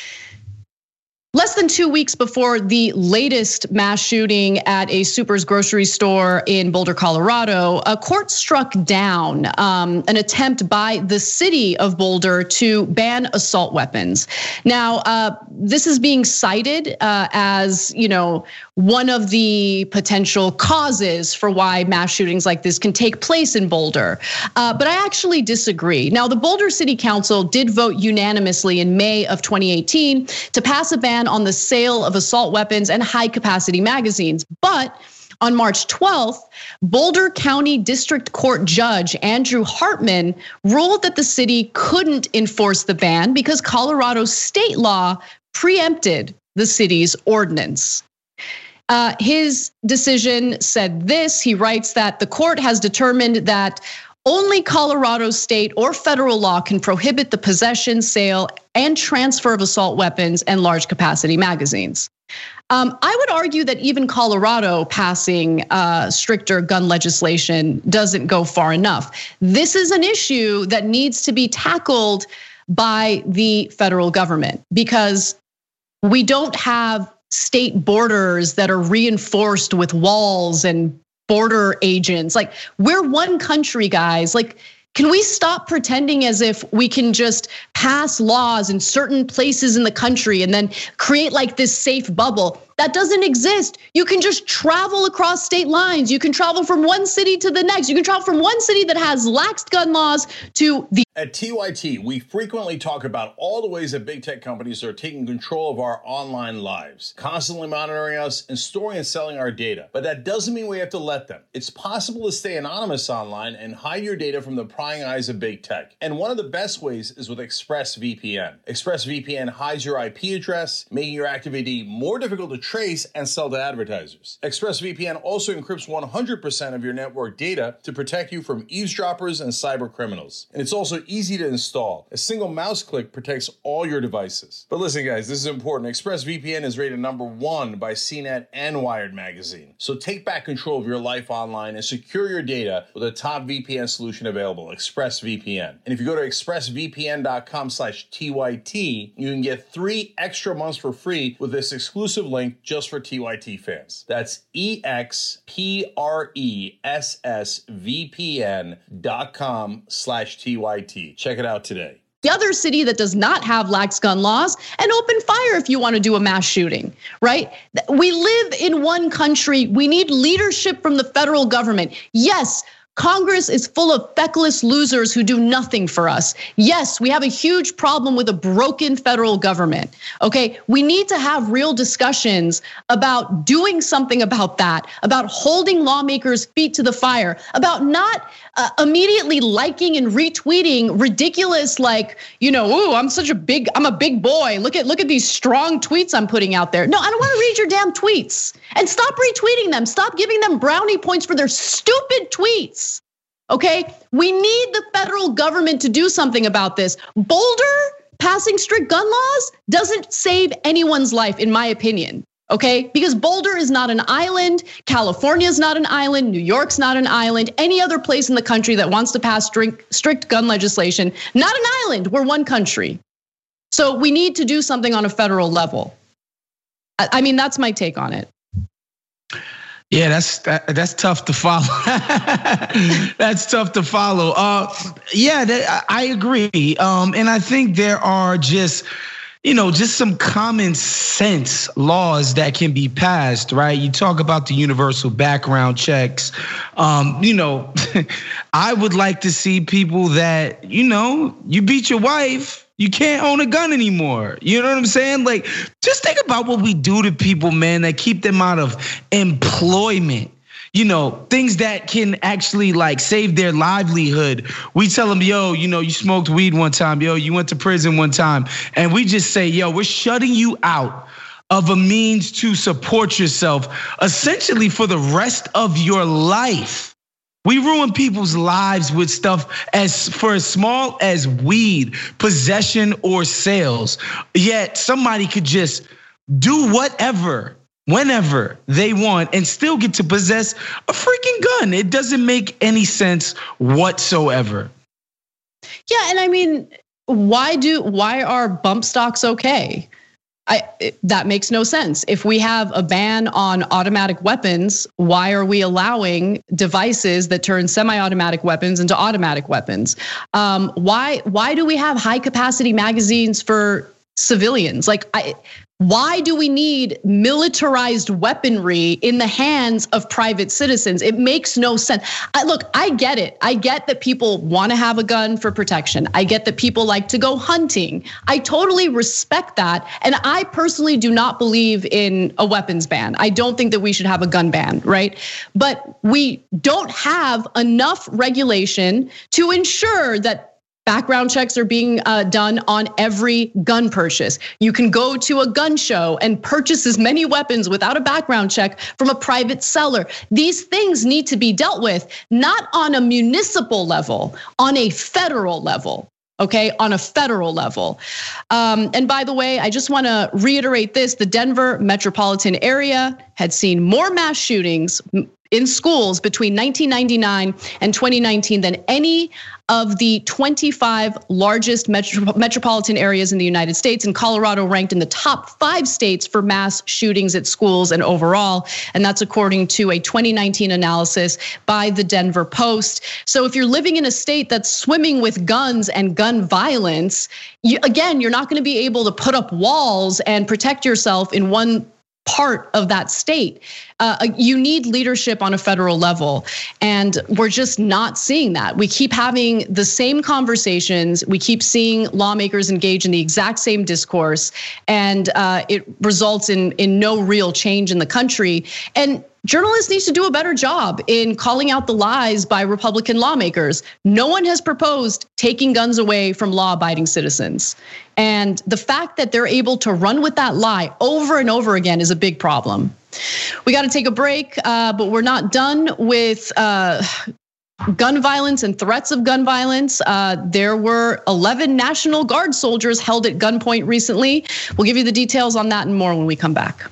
Less than two weeks before the latest mass shooting at a Super's grocery store in Boulder, Colorado, a court struck down um, an attempt by the city of Boulder to ban assault weapons. Now, uh, this is being cited uh, as, you know, one of the potential causes for why mass shootings like this can take place in Boulder. Uh, but I actually disagree. Now, the Boulder City Council did vote unanimously in May of twenty eighteen to pass a ban on the sale of assault weapons and high capacity magazines. But on March twelfth, Boulder County District Court Judge Andrew Hartman ruled that the city couldn't enforce the ban because Colorado state law preempted the city's ordinance. Uh, his decision said this. He writes that the court has determined that only Colorado state or federal law can prohibit the possession, sale, and transfer of assault weapons and large capacity magazines. Um, I would argue that even Colorado passing uh, stricter gun legislation doesn't go far enough. This is an issue that needs to be tackled by the federal government, because we don't have state borders that are reinforced with walls and border agents. Like, we're one country, guys. Like, can we stop pretending as if we can just pass laws in certain places in the country and then create like this safe bubble? That doesn't exist. You can just travel across state lines. You can travel from one city to the next. You can travel from one city that has lax gun laws to the. At T Y T, we frequently talk about all the ways that big tech companies are taking control of our online lives, constantly monitoring us and storing and selling our data. But that doesn't mean we have to let them. It's possible to stay anonymous online and hide your data from the prying eyes of big tech. And one of the best ways is with ExpressVPN. ExpressVPN hides your I P address, making your activity more difficult to trace and sell to advertisers. ExpressVPN also encrypts one hundred percent of your network data to protect you from eavesdroppers and cyber criminals. And it's also easy to install. A single mouse click protects all your devices. But listen, guys, this is important. ExpressVPN is rated number one by C net and Wired magazine. So take back control of your life online and secure your data with a top V P N solution available, ExpressVPN. And if you go to expressvpn.com slash TYT, you can get three extra months for free with this exclusive link just for T Y T fans. That's E X P R E S S V P N dot com slash T Y T. Check it out today. The other city that does not have lax gun laws, and open fire if you want to do a mass shooting, right? We live in one country. We need leadership from the federal government. Yes, Congress is full of feckless losers who do nothing for us. Yes, we have a huge problem with a broken federal government, okay? We need to have real discussions about doing something about that, about holding lawmakers' feet to the fire, about not uh, immediately liking and retweeting ridiculous, like, you know, ooh, I'm such a big, I'm a big boy. Look at, look at these strong tweets I'm putting out there. No, I don't wanna read your damn tweets. And stop retweeting them. Stop giving them brownie points for their stupid tweets. Okay, we need the federal government to do something about this. Boulder passing strict gun laws doesn't save anyone's life, in my opinion. Okay, because Boulder is not an island, California is not an island, New York's not an island, any other place in the country that wants to pass strict, strict gun legislation, not an island, we're one country. So we need to do something on a federal level. I mean, that's my take on it. Yeah, that's that, that's tough to follow. That's tough to follow. Uh, yeah, that, I agree. Um, and I think there are just, you know, just some common sense laws that can be passed, right? You talk about the universal background checks. Um, you know, I would like to see people that, you know, you beat your wife, you can't own a gun anymore. You know what I'm saying? Like, just think about what we do to people, man, that keep them out of employment. You know, things that can actually like save their livelihood. We tell them, yo, you know, you smoked weed one time, yo, you went to prison one time. And we just say, yo, we're shutting you out of a means to support yourself, essentially for the rest of your life. We ruin people's lives with stuff as for as small as weed, possession or sales. Yet somebody could just do whatever, whenever they want and still get to possess a freaking gun. It doesn't make any sense whatsoever. Yeah, and I mean, why do why are bump stocks okay? I, that makes no sense. If we have a ban on automatic weapons, why are we allowing devices that turn semi-automatic weapons into automatic weapons? Um, why why do we have high capacity magazines for civilians? Like, I, why do we need militarized weaponry in the hands of private citizens? It makes no sense. I, look, I get it. I get that people want to have a gun for protection. I get that people like to go hunting. I totally respect that. And I personally do not believe in a weapons ban. I don't think that we should have a gun ban, right? But we don't have enough regulation to ensure that background checks are being done on every gun purchase. You can go to a gun show and purchase as many weapons without a background check from a private seller. These things need to be dealt with, not on a municipal level, on a federal level. Okay, on a federal level. Um, and by the way, I just want to reiterate this: the Denver metropolitan area had seen more mass shootings in schools between nineteen ninety-nine and twenty nineteen than any of the twenty-five largest metro- metropolitan areas in the United States. And Colorado ranked in the top five states for mass shootings at schools and overall. And that's according to a twenty nineteen analysis by the Denver Post. So if you're living in a state that's swimming with guns and gun violence, you, again, you're not going to be able to put up walls and protect yourself in one part of that state. Uh, you need leadership on a federal level, and we're just not seeing that. We keep having the same conversations. We keep seeing lawmakers engage in the exact same discourse, and uh, it results in in no real change in the country. And journalists need to do a better job in calling out the lies by Republican lawmakers. No one has proposed taking guns away from law-abiding citizens. And the fact that they're able to run with that lie over and over again is a big problem. We got to take a break, uh, but we're not done with uh, gun violence and threats of gun violence. Uh, there were eleven National Guard soldiers held at gunpoint recently. We'll give you the details on that and more when we come back.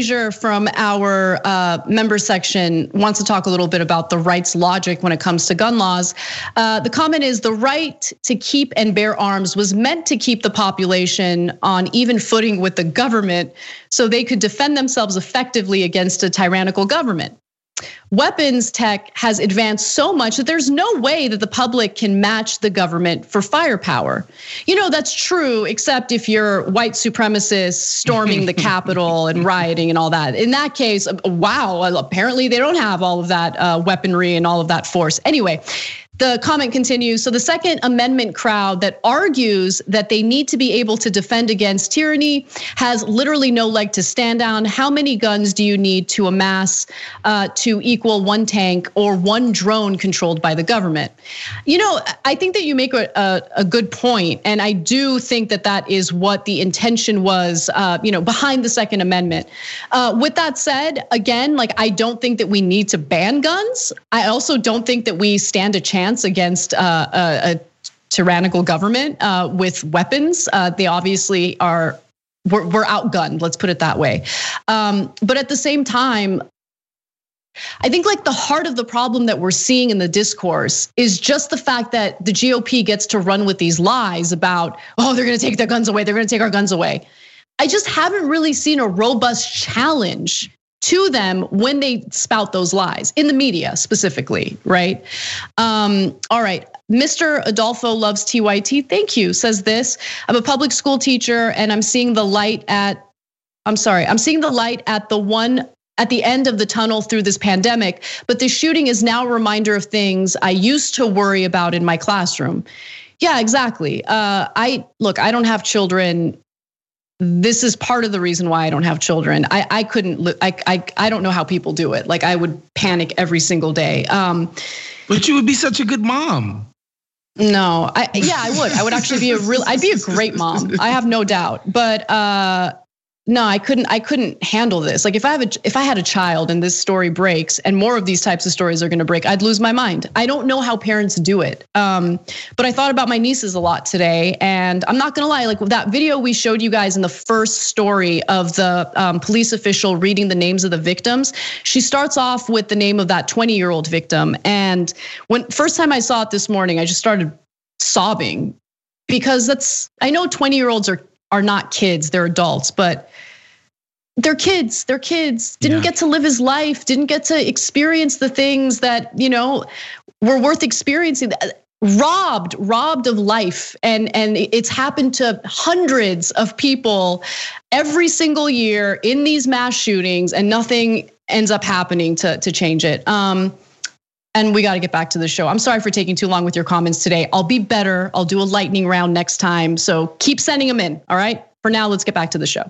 Frazier from our uh, member section wants to talk a little bit about the rights logic when it comes to gun laws. Uh, the comment is the right to keep and bear arms was meant to keep the population on even footing with the government so they could defend themselves effectively against a tyrannical government. Weapons tech has advanced so much that there's no way that the public can match the government for firepower. You know, that's true, except if you're white supremacists storming the Capitol and rioting and all that. In that case, wow, apparently they don't have all of that weaponry and all of that force. Anyway, the comment continues. So the Second Amendment crowd that argues that they need to be able to defend against tyranny has literally no leg to stand on. How many guns do you need to amass uh, to equal one tank or one drone controlled by the government? You know, I think that you make a, a, a good point, and I do think that that is what the intention was, uh, you know, behind the Second Amendment. Uh, with that said, again, like I don't think that we need to ban guns. I also don't think that we stand a chance against uh, a, a tyrannical government uh, with weapons. Uh, they obviously are, we're, we're outgunned, let's put it that way. Um, but at the same time, I think like the heart of the problem that we're seeing in the discourse is just the fact that the G O P gets to run with these lies about, oh, they're gonna take their guns away, they're gonna take our guns away. I just haven't really seen a robust challenge to them when they spout those lies in the media specifically, right? Um, all right, Mister Adolfo loves T Y T. Thank you. Says this: I'm a public school teacher, and I'm seeing the light at. I'm sorry. I'm seeing the light at the one at the end of the tunnel through this pandemic. But the shooting is now a reminder of things I used to worry about in my classroom. Yeah, exactly. Uh, I look. I don't have children. This is part of the reason why I don't have children. I, I couldn't, I, I, I don't know how people do it. Like I would panic every single day. Um, but you would be such a good mom. No, I, yeah, I would. I would actually be a real, I'd be a great mom. I have no doubt. But uh, no, I couldn't, I couldn't handle this. Like if I have a, if I had a child and this story breaks and more of these types of stories are gonna break, I'd lose my mind. I don't know how parents do it. Um, but I thought about my nieces a lot today, and I'm not gonna lie, like that video we showed you guys in the first story of the um, police official reading the names of the victims, she starts off with the name of that twenty year old victim. And when first time I saw it this morning, I just started sobbing because that's, I know twenty year olds are are not kids, they're adults, but they're kids, they're kids, didn't yeah. get to live his life, didn't get to experience the things that, you know, were worth experiencing. Robbed, robbed of life. And, and it's happened to hundreds of people every single year in these mass shootings, and nothing ends up happening to, to change it. Um, And we got to get back to the show. I'm sorry for taking too long with your comments today. I'll be better. I'll do a lightning round next time. So keep sending them in, all right? For now, let's get back to the show.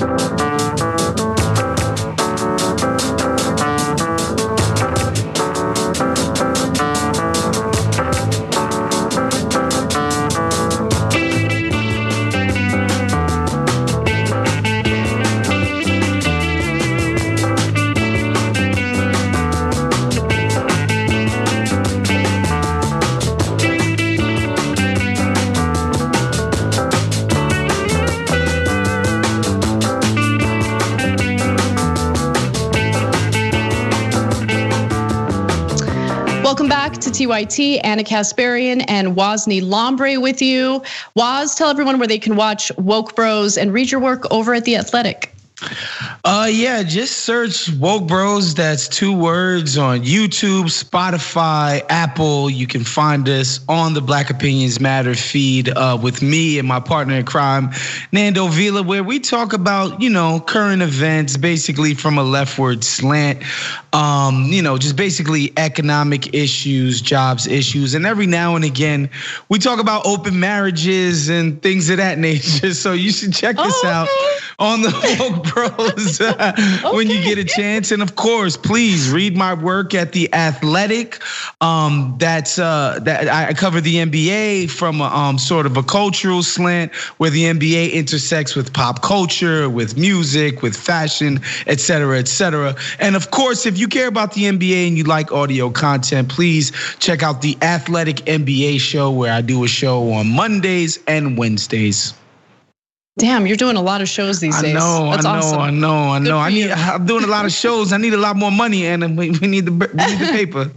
Welcome back to T Y T. Anna Kasparian and Wosny Lombre with you. Woz, tell everyone where they can watch Woke Bros and read your work over at The Athletic. Uh, yeah, just search Woke Bros. That's two words on YouTube, Spotify, Apple. You can find us on the Black Opinions Matter feed uh, with me and my partner in crime, Nando Vila, where we talk about, you know, current events, basically from a leftward slant. Um, you know, just basically economic issues, jobs issues, and every now and again we talk about open marriages and things of that nature. So you should check us oh, okay. out on the Woke Bros uh, okay. when you get a chance. And of course, please read my work at The Athletic. Um, that's uh, that I cover the N B A from a, um, sort of a cultural slant, where the N B A intersects with pop culture, with music, with fashion, et cetera, et cetera. And of course, if you care about the N B A and you like audio content, please check out The Athletic N B A Show, where I do a show on Mondays and Wednesdays. Damn, you're doing a lot of shows these I days. know, That's I know, awesome. I know, I know. I need. you. I'm doing a lot of shows. I need a lot more money, and we, we need the we need the paper.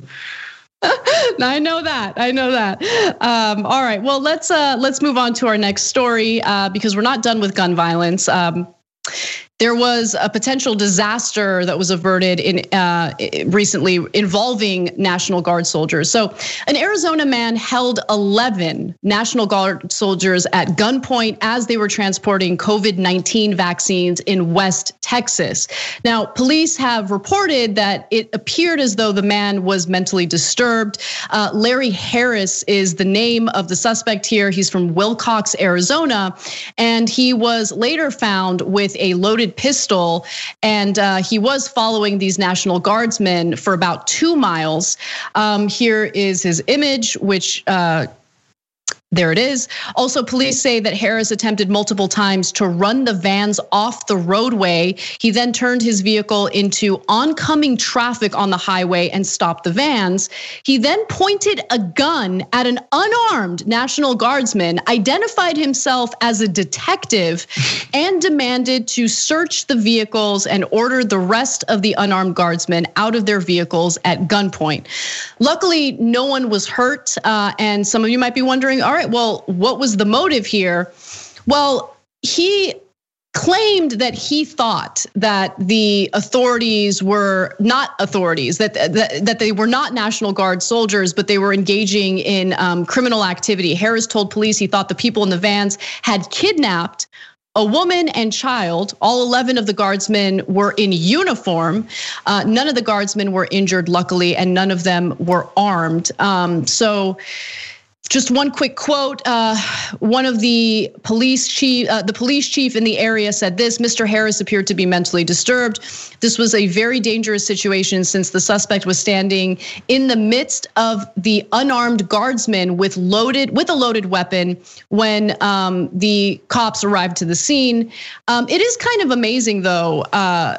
I know that. I know that. Um, all right. Well, let's uh, let's move on to our next story uh, because we're not done with gun violence. Um, There was a potential disaster that was averted in uh, recently involving National Guard soldiers. So an Arizona man held eleven National Guard soldiers at gunpoint as they were transporting COVID nineteen vaccines in West Texas. Now, police have reported that it appeared as though the man was mentally disturbed. Uh, Larry Harris is the name of the suspect here. He's from Wilcox, Arizona, and he was later found with a loaded pistol, and uh, he was following these National Guardsmen for about two miles. Um, here is his image, which uh, there it is. Also, police say that Harris attempted multiple times to run the vans off the roadway. He then turned his vehicle into oncoming traffic on the highway and stopped the vans. He then pointed a gun at an unarmed National Guardsman, identified himself as a detective, and demanded to search the vehicles and ordered the rest of the unarmed guardsmen out of their vehicles at gunpoint. Luckily, no one was hurt. Uh, and some of you might be wondering, all right, well, what was the motive here? Well, he claimed that he thought that the authorities were not authorities, that, that, that they were not National Guard soldiers, but they were engaging in um, criminal activity. Harris told police he thought the people in the vans had kidnapped a woman and child. All eleven of the guardsmen were in uniform. Uh, none of the guardsmen were injured, luckily, and none of them were armed. Um, so just one quick quote. Uh, one of the police chief, uh, the police chief in the area said this: Mister Harris appeared to be mentally disturbed. This was a very dangerous situation since the suspect was standing in the midst of the unarmed guardsmen with loaded with a loaded weapon when um, the cops arrived to the scene. Um, it is kind of amazing, though, uh,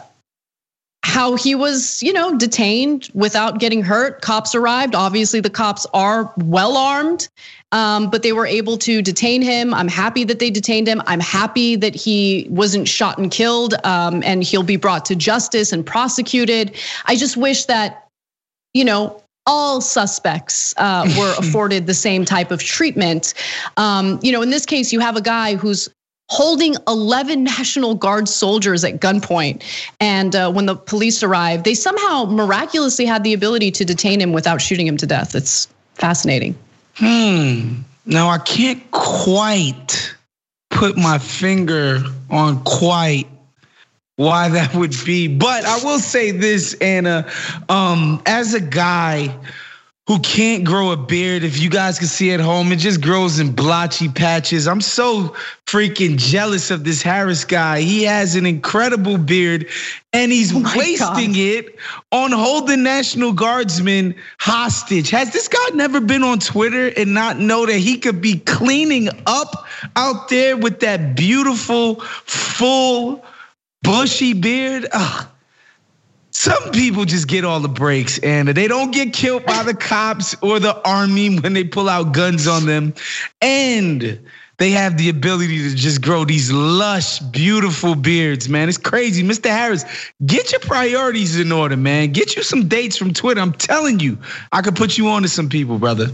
how he was, you know, detained without getting hurt. Cops arrived. Obviously, the cops are well armed, um, but they were able to detain him. I'm happy that they detained him. I'm happy that he wasn't shot and killed, um, and he'll be brought to justice and prosecuted. I just wish that, you know, all suspects uh, were afforded the same type of treatment. Um, you know, in this case, you have a guy who's holding eleven National Guard soldiers at gunpoint. And uh, when the police arrived, they somehow miraculously had the ability to detain him without shooting him to death. It's fascinating. Hmm. Now, I can't quite put my finger on quite why that would be. But I will say this, Anna, um, as a guy who can't grow a beard, if you guys can see at home, it just grows in blotchy patches. I'm so freaking jealous of this Harris guy. He has an incredible beard, and he's oh wasting God. it on holding National Guardsmen hostage. Has this guy never been on Twitter and not know that he could be cleaning up out there with that beautiful, full, bushy beard? Ugh. Some people just get all the breaks, and they don't get killed by the cops or the army when they pull out guns on them. And they have the ability to just grow these lush, beautiful beards, man. It's crazy. Mister Harris, get your priorities in order, man. Get you some dates from Twitter. I'm telling you, I could put you on to some people, brother.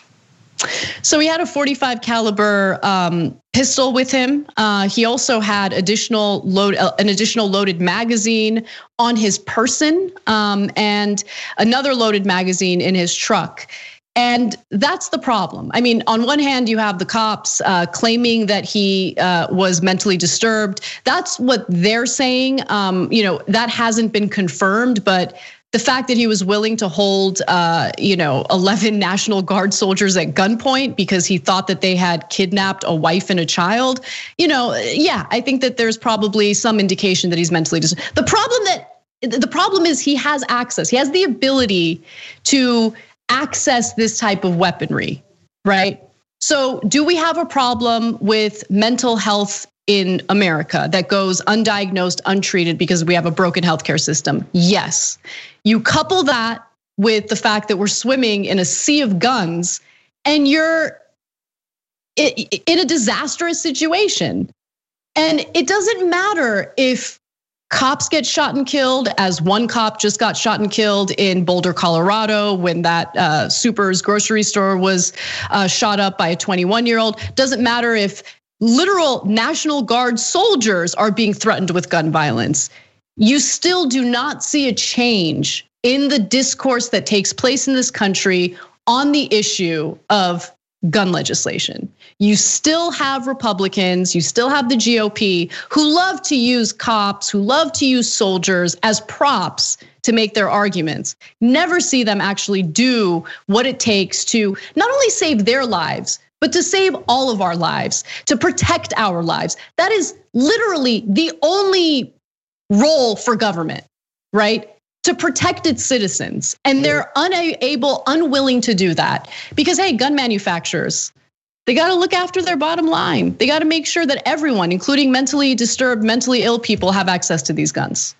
So he had a forty-five caliber um, pistol with him. Uh, he also had additional load, an additional loaded magazine on his person, um, and another loaded magazine in his truck. And that's the problem. I mean, on one hand, you have the cops uh, claiming that he uh, was mentally disturbed. That's what they're saying. Um, you know, that hasn't been confirmed, but the fact that he was willing to hold, uh, you know, eleven National Guard soldiers at gunpoint because he thought that they had kidnapped a wife and a child, you know, yeah, I think that there's probably some indication that he's mentally disturbed. The problem that the problem is he has access. He has the ability to access this type of weaponry, right? So, do we have a problem with mental health in America that goes undiagnosed, untreated because we have a broken healthcare system? Yes. You couple that with the fact that we're swimming in a sea of guns and you're in a disastrous situation. And it doesn't matter if cops get shot and killed, as one cop just got shot and killed in Boulder, Colorado, when that uh, Super's grocery store was uh, shot up by a twenty-one-year-old. Doesn't matter if literal National Guard soldiers are being threatened with gun violence. You still do not see a change in the discourse that takes place in this country on the issue of gun legislation. You still have Republicans, you still have the G O P who love to use cops, who love to use soldiers as props to make their arguments. Never see them actually do what it takes to not only save their lives, but to save all of our lives, to protect our lives. That is literally the only role for government, right? To protect its citizens. And they're unable, unwilling to do that because, hey, gun manufacturers, they gotta look after their bottom line. They gotta make sure that everyone, including mentally disturbed, mentally ill people, have access to these guns.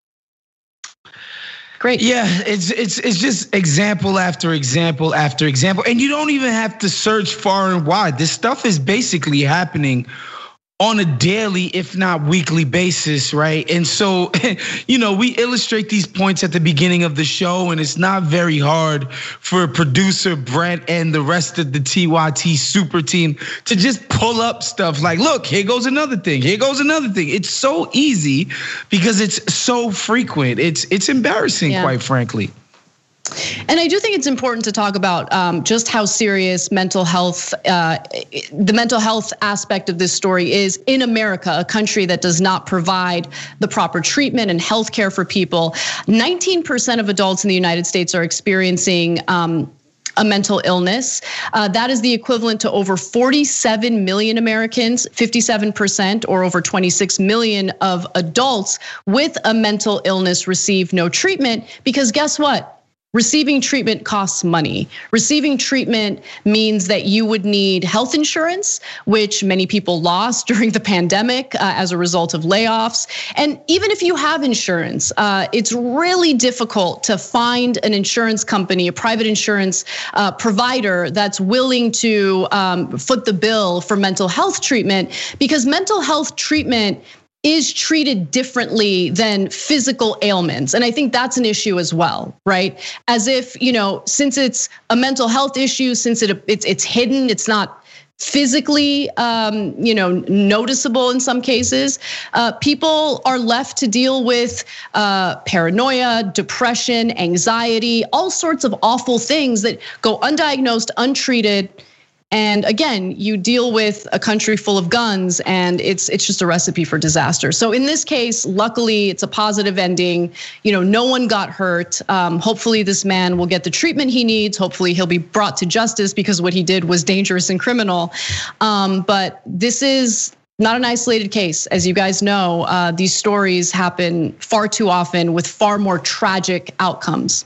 Great. Yeah, it's it's it's just example after example after example. And you don't even have to search far and wide. This stuff is basically happening on a daily, if not weekly basis, right? And so, you know, we illustrate these points at the beginning of the show, and it's not very hard for producer Brent and the rest of the T Y T super team to just pull up stuff like, look, here goes another thing, here goes another thing. It's so easy because it's so frequent. It's it's embarrassing, yeah. quite frankly. And I do think it's important to talk about um, just how serious mental health, uh, the mental health aspect of this story is in America, a country that does not provide the proper treatment and health care for people. nineteen percent of adults in the United States are experiencing um, a mental illness. Uh, that is the equivalent to over forty-seven million Americans, fifty-seven percent or over twenty-six million of adults with a mental illness receive no treatment because guess what? Receiving treatment costs money. Receiving treatment means that you would need health insurance, which many people lost during the pandemic uh, as a result of layoffs. And even if you have insurance, uh, it's really difficult to find an insurance company, a private insurance uh, provider that's willing to um, foot the bill for mental health treatment because mental health treatment is treated differently than physical ailments. And I think that's an issue as well, right? As if, you know, since it's a mental health issue, since it it's it's hidden, it's not physically, um, you know, noticeable in some cases, uh, people are left to deal with uh, paranoia, depression, anxiety, all sorts of awful things that go undiagnosed, untreated. And again, you deal with a country full of guns and it's it's just a recipe for disaster. So in this case, luckily it's a positive ending. You know, no one got hurt. Um, hopefully this man will get the treatment he needs. Hopefully he'll be brought to justice because what he did was dangerous and criminal. Um, but this is not an isolated case. As you guys know, uh, these stories happen far too often with far more tragic outcomes.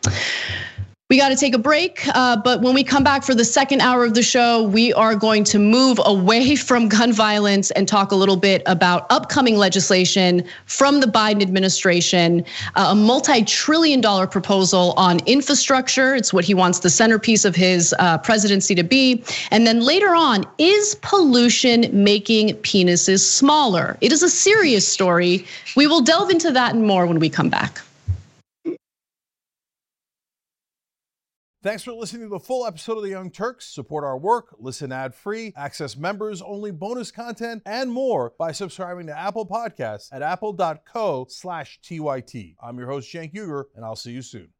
We got to take a break, uh, but when we come back for the second hour of the show, we are going to move away from gun violence and talk a little bit about upcoming legislation from the Biden administration, uh, a multi-trillion dollar proposal on infrastructure. It's what he wants the centerpiece of his uh, presidency to be. And then later on, is pollution making penises smaller? It is a serious story. We will delve into that and more when we come back. Thanks for listening to the full episode of The Young Turks. Support our work, listen ad-free, access members-only bonus content, and more by subscribing to Apple Podcasts at apple dot co slash T Y T. I'm your host, Cenk Uygur, and I'll see you soon.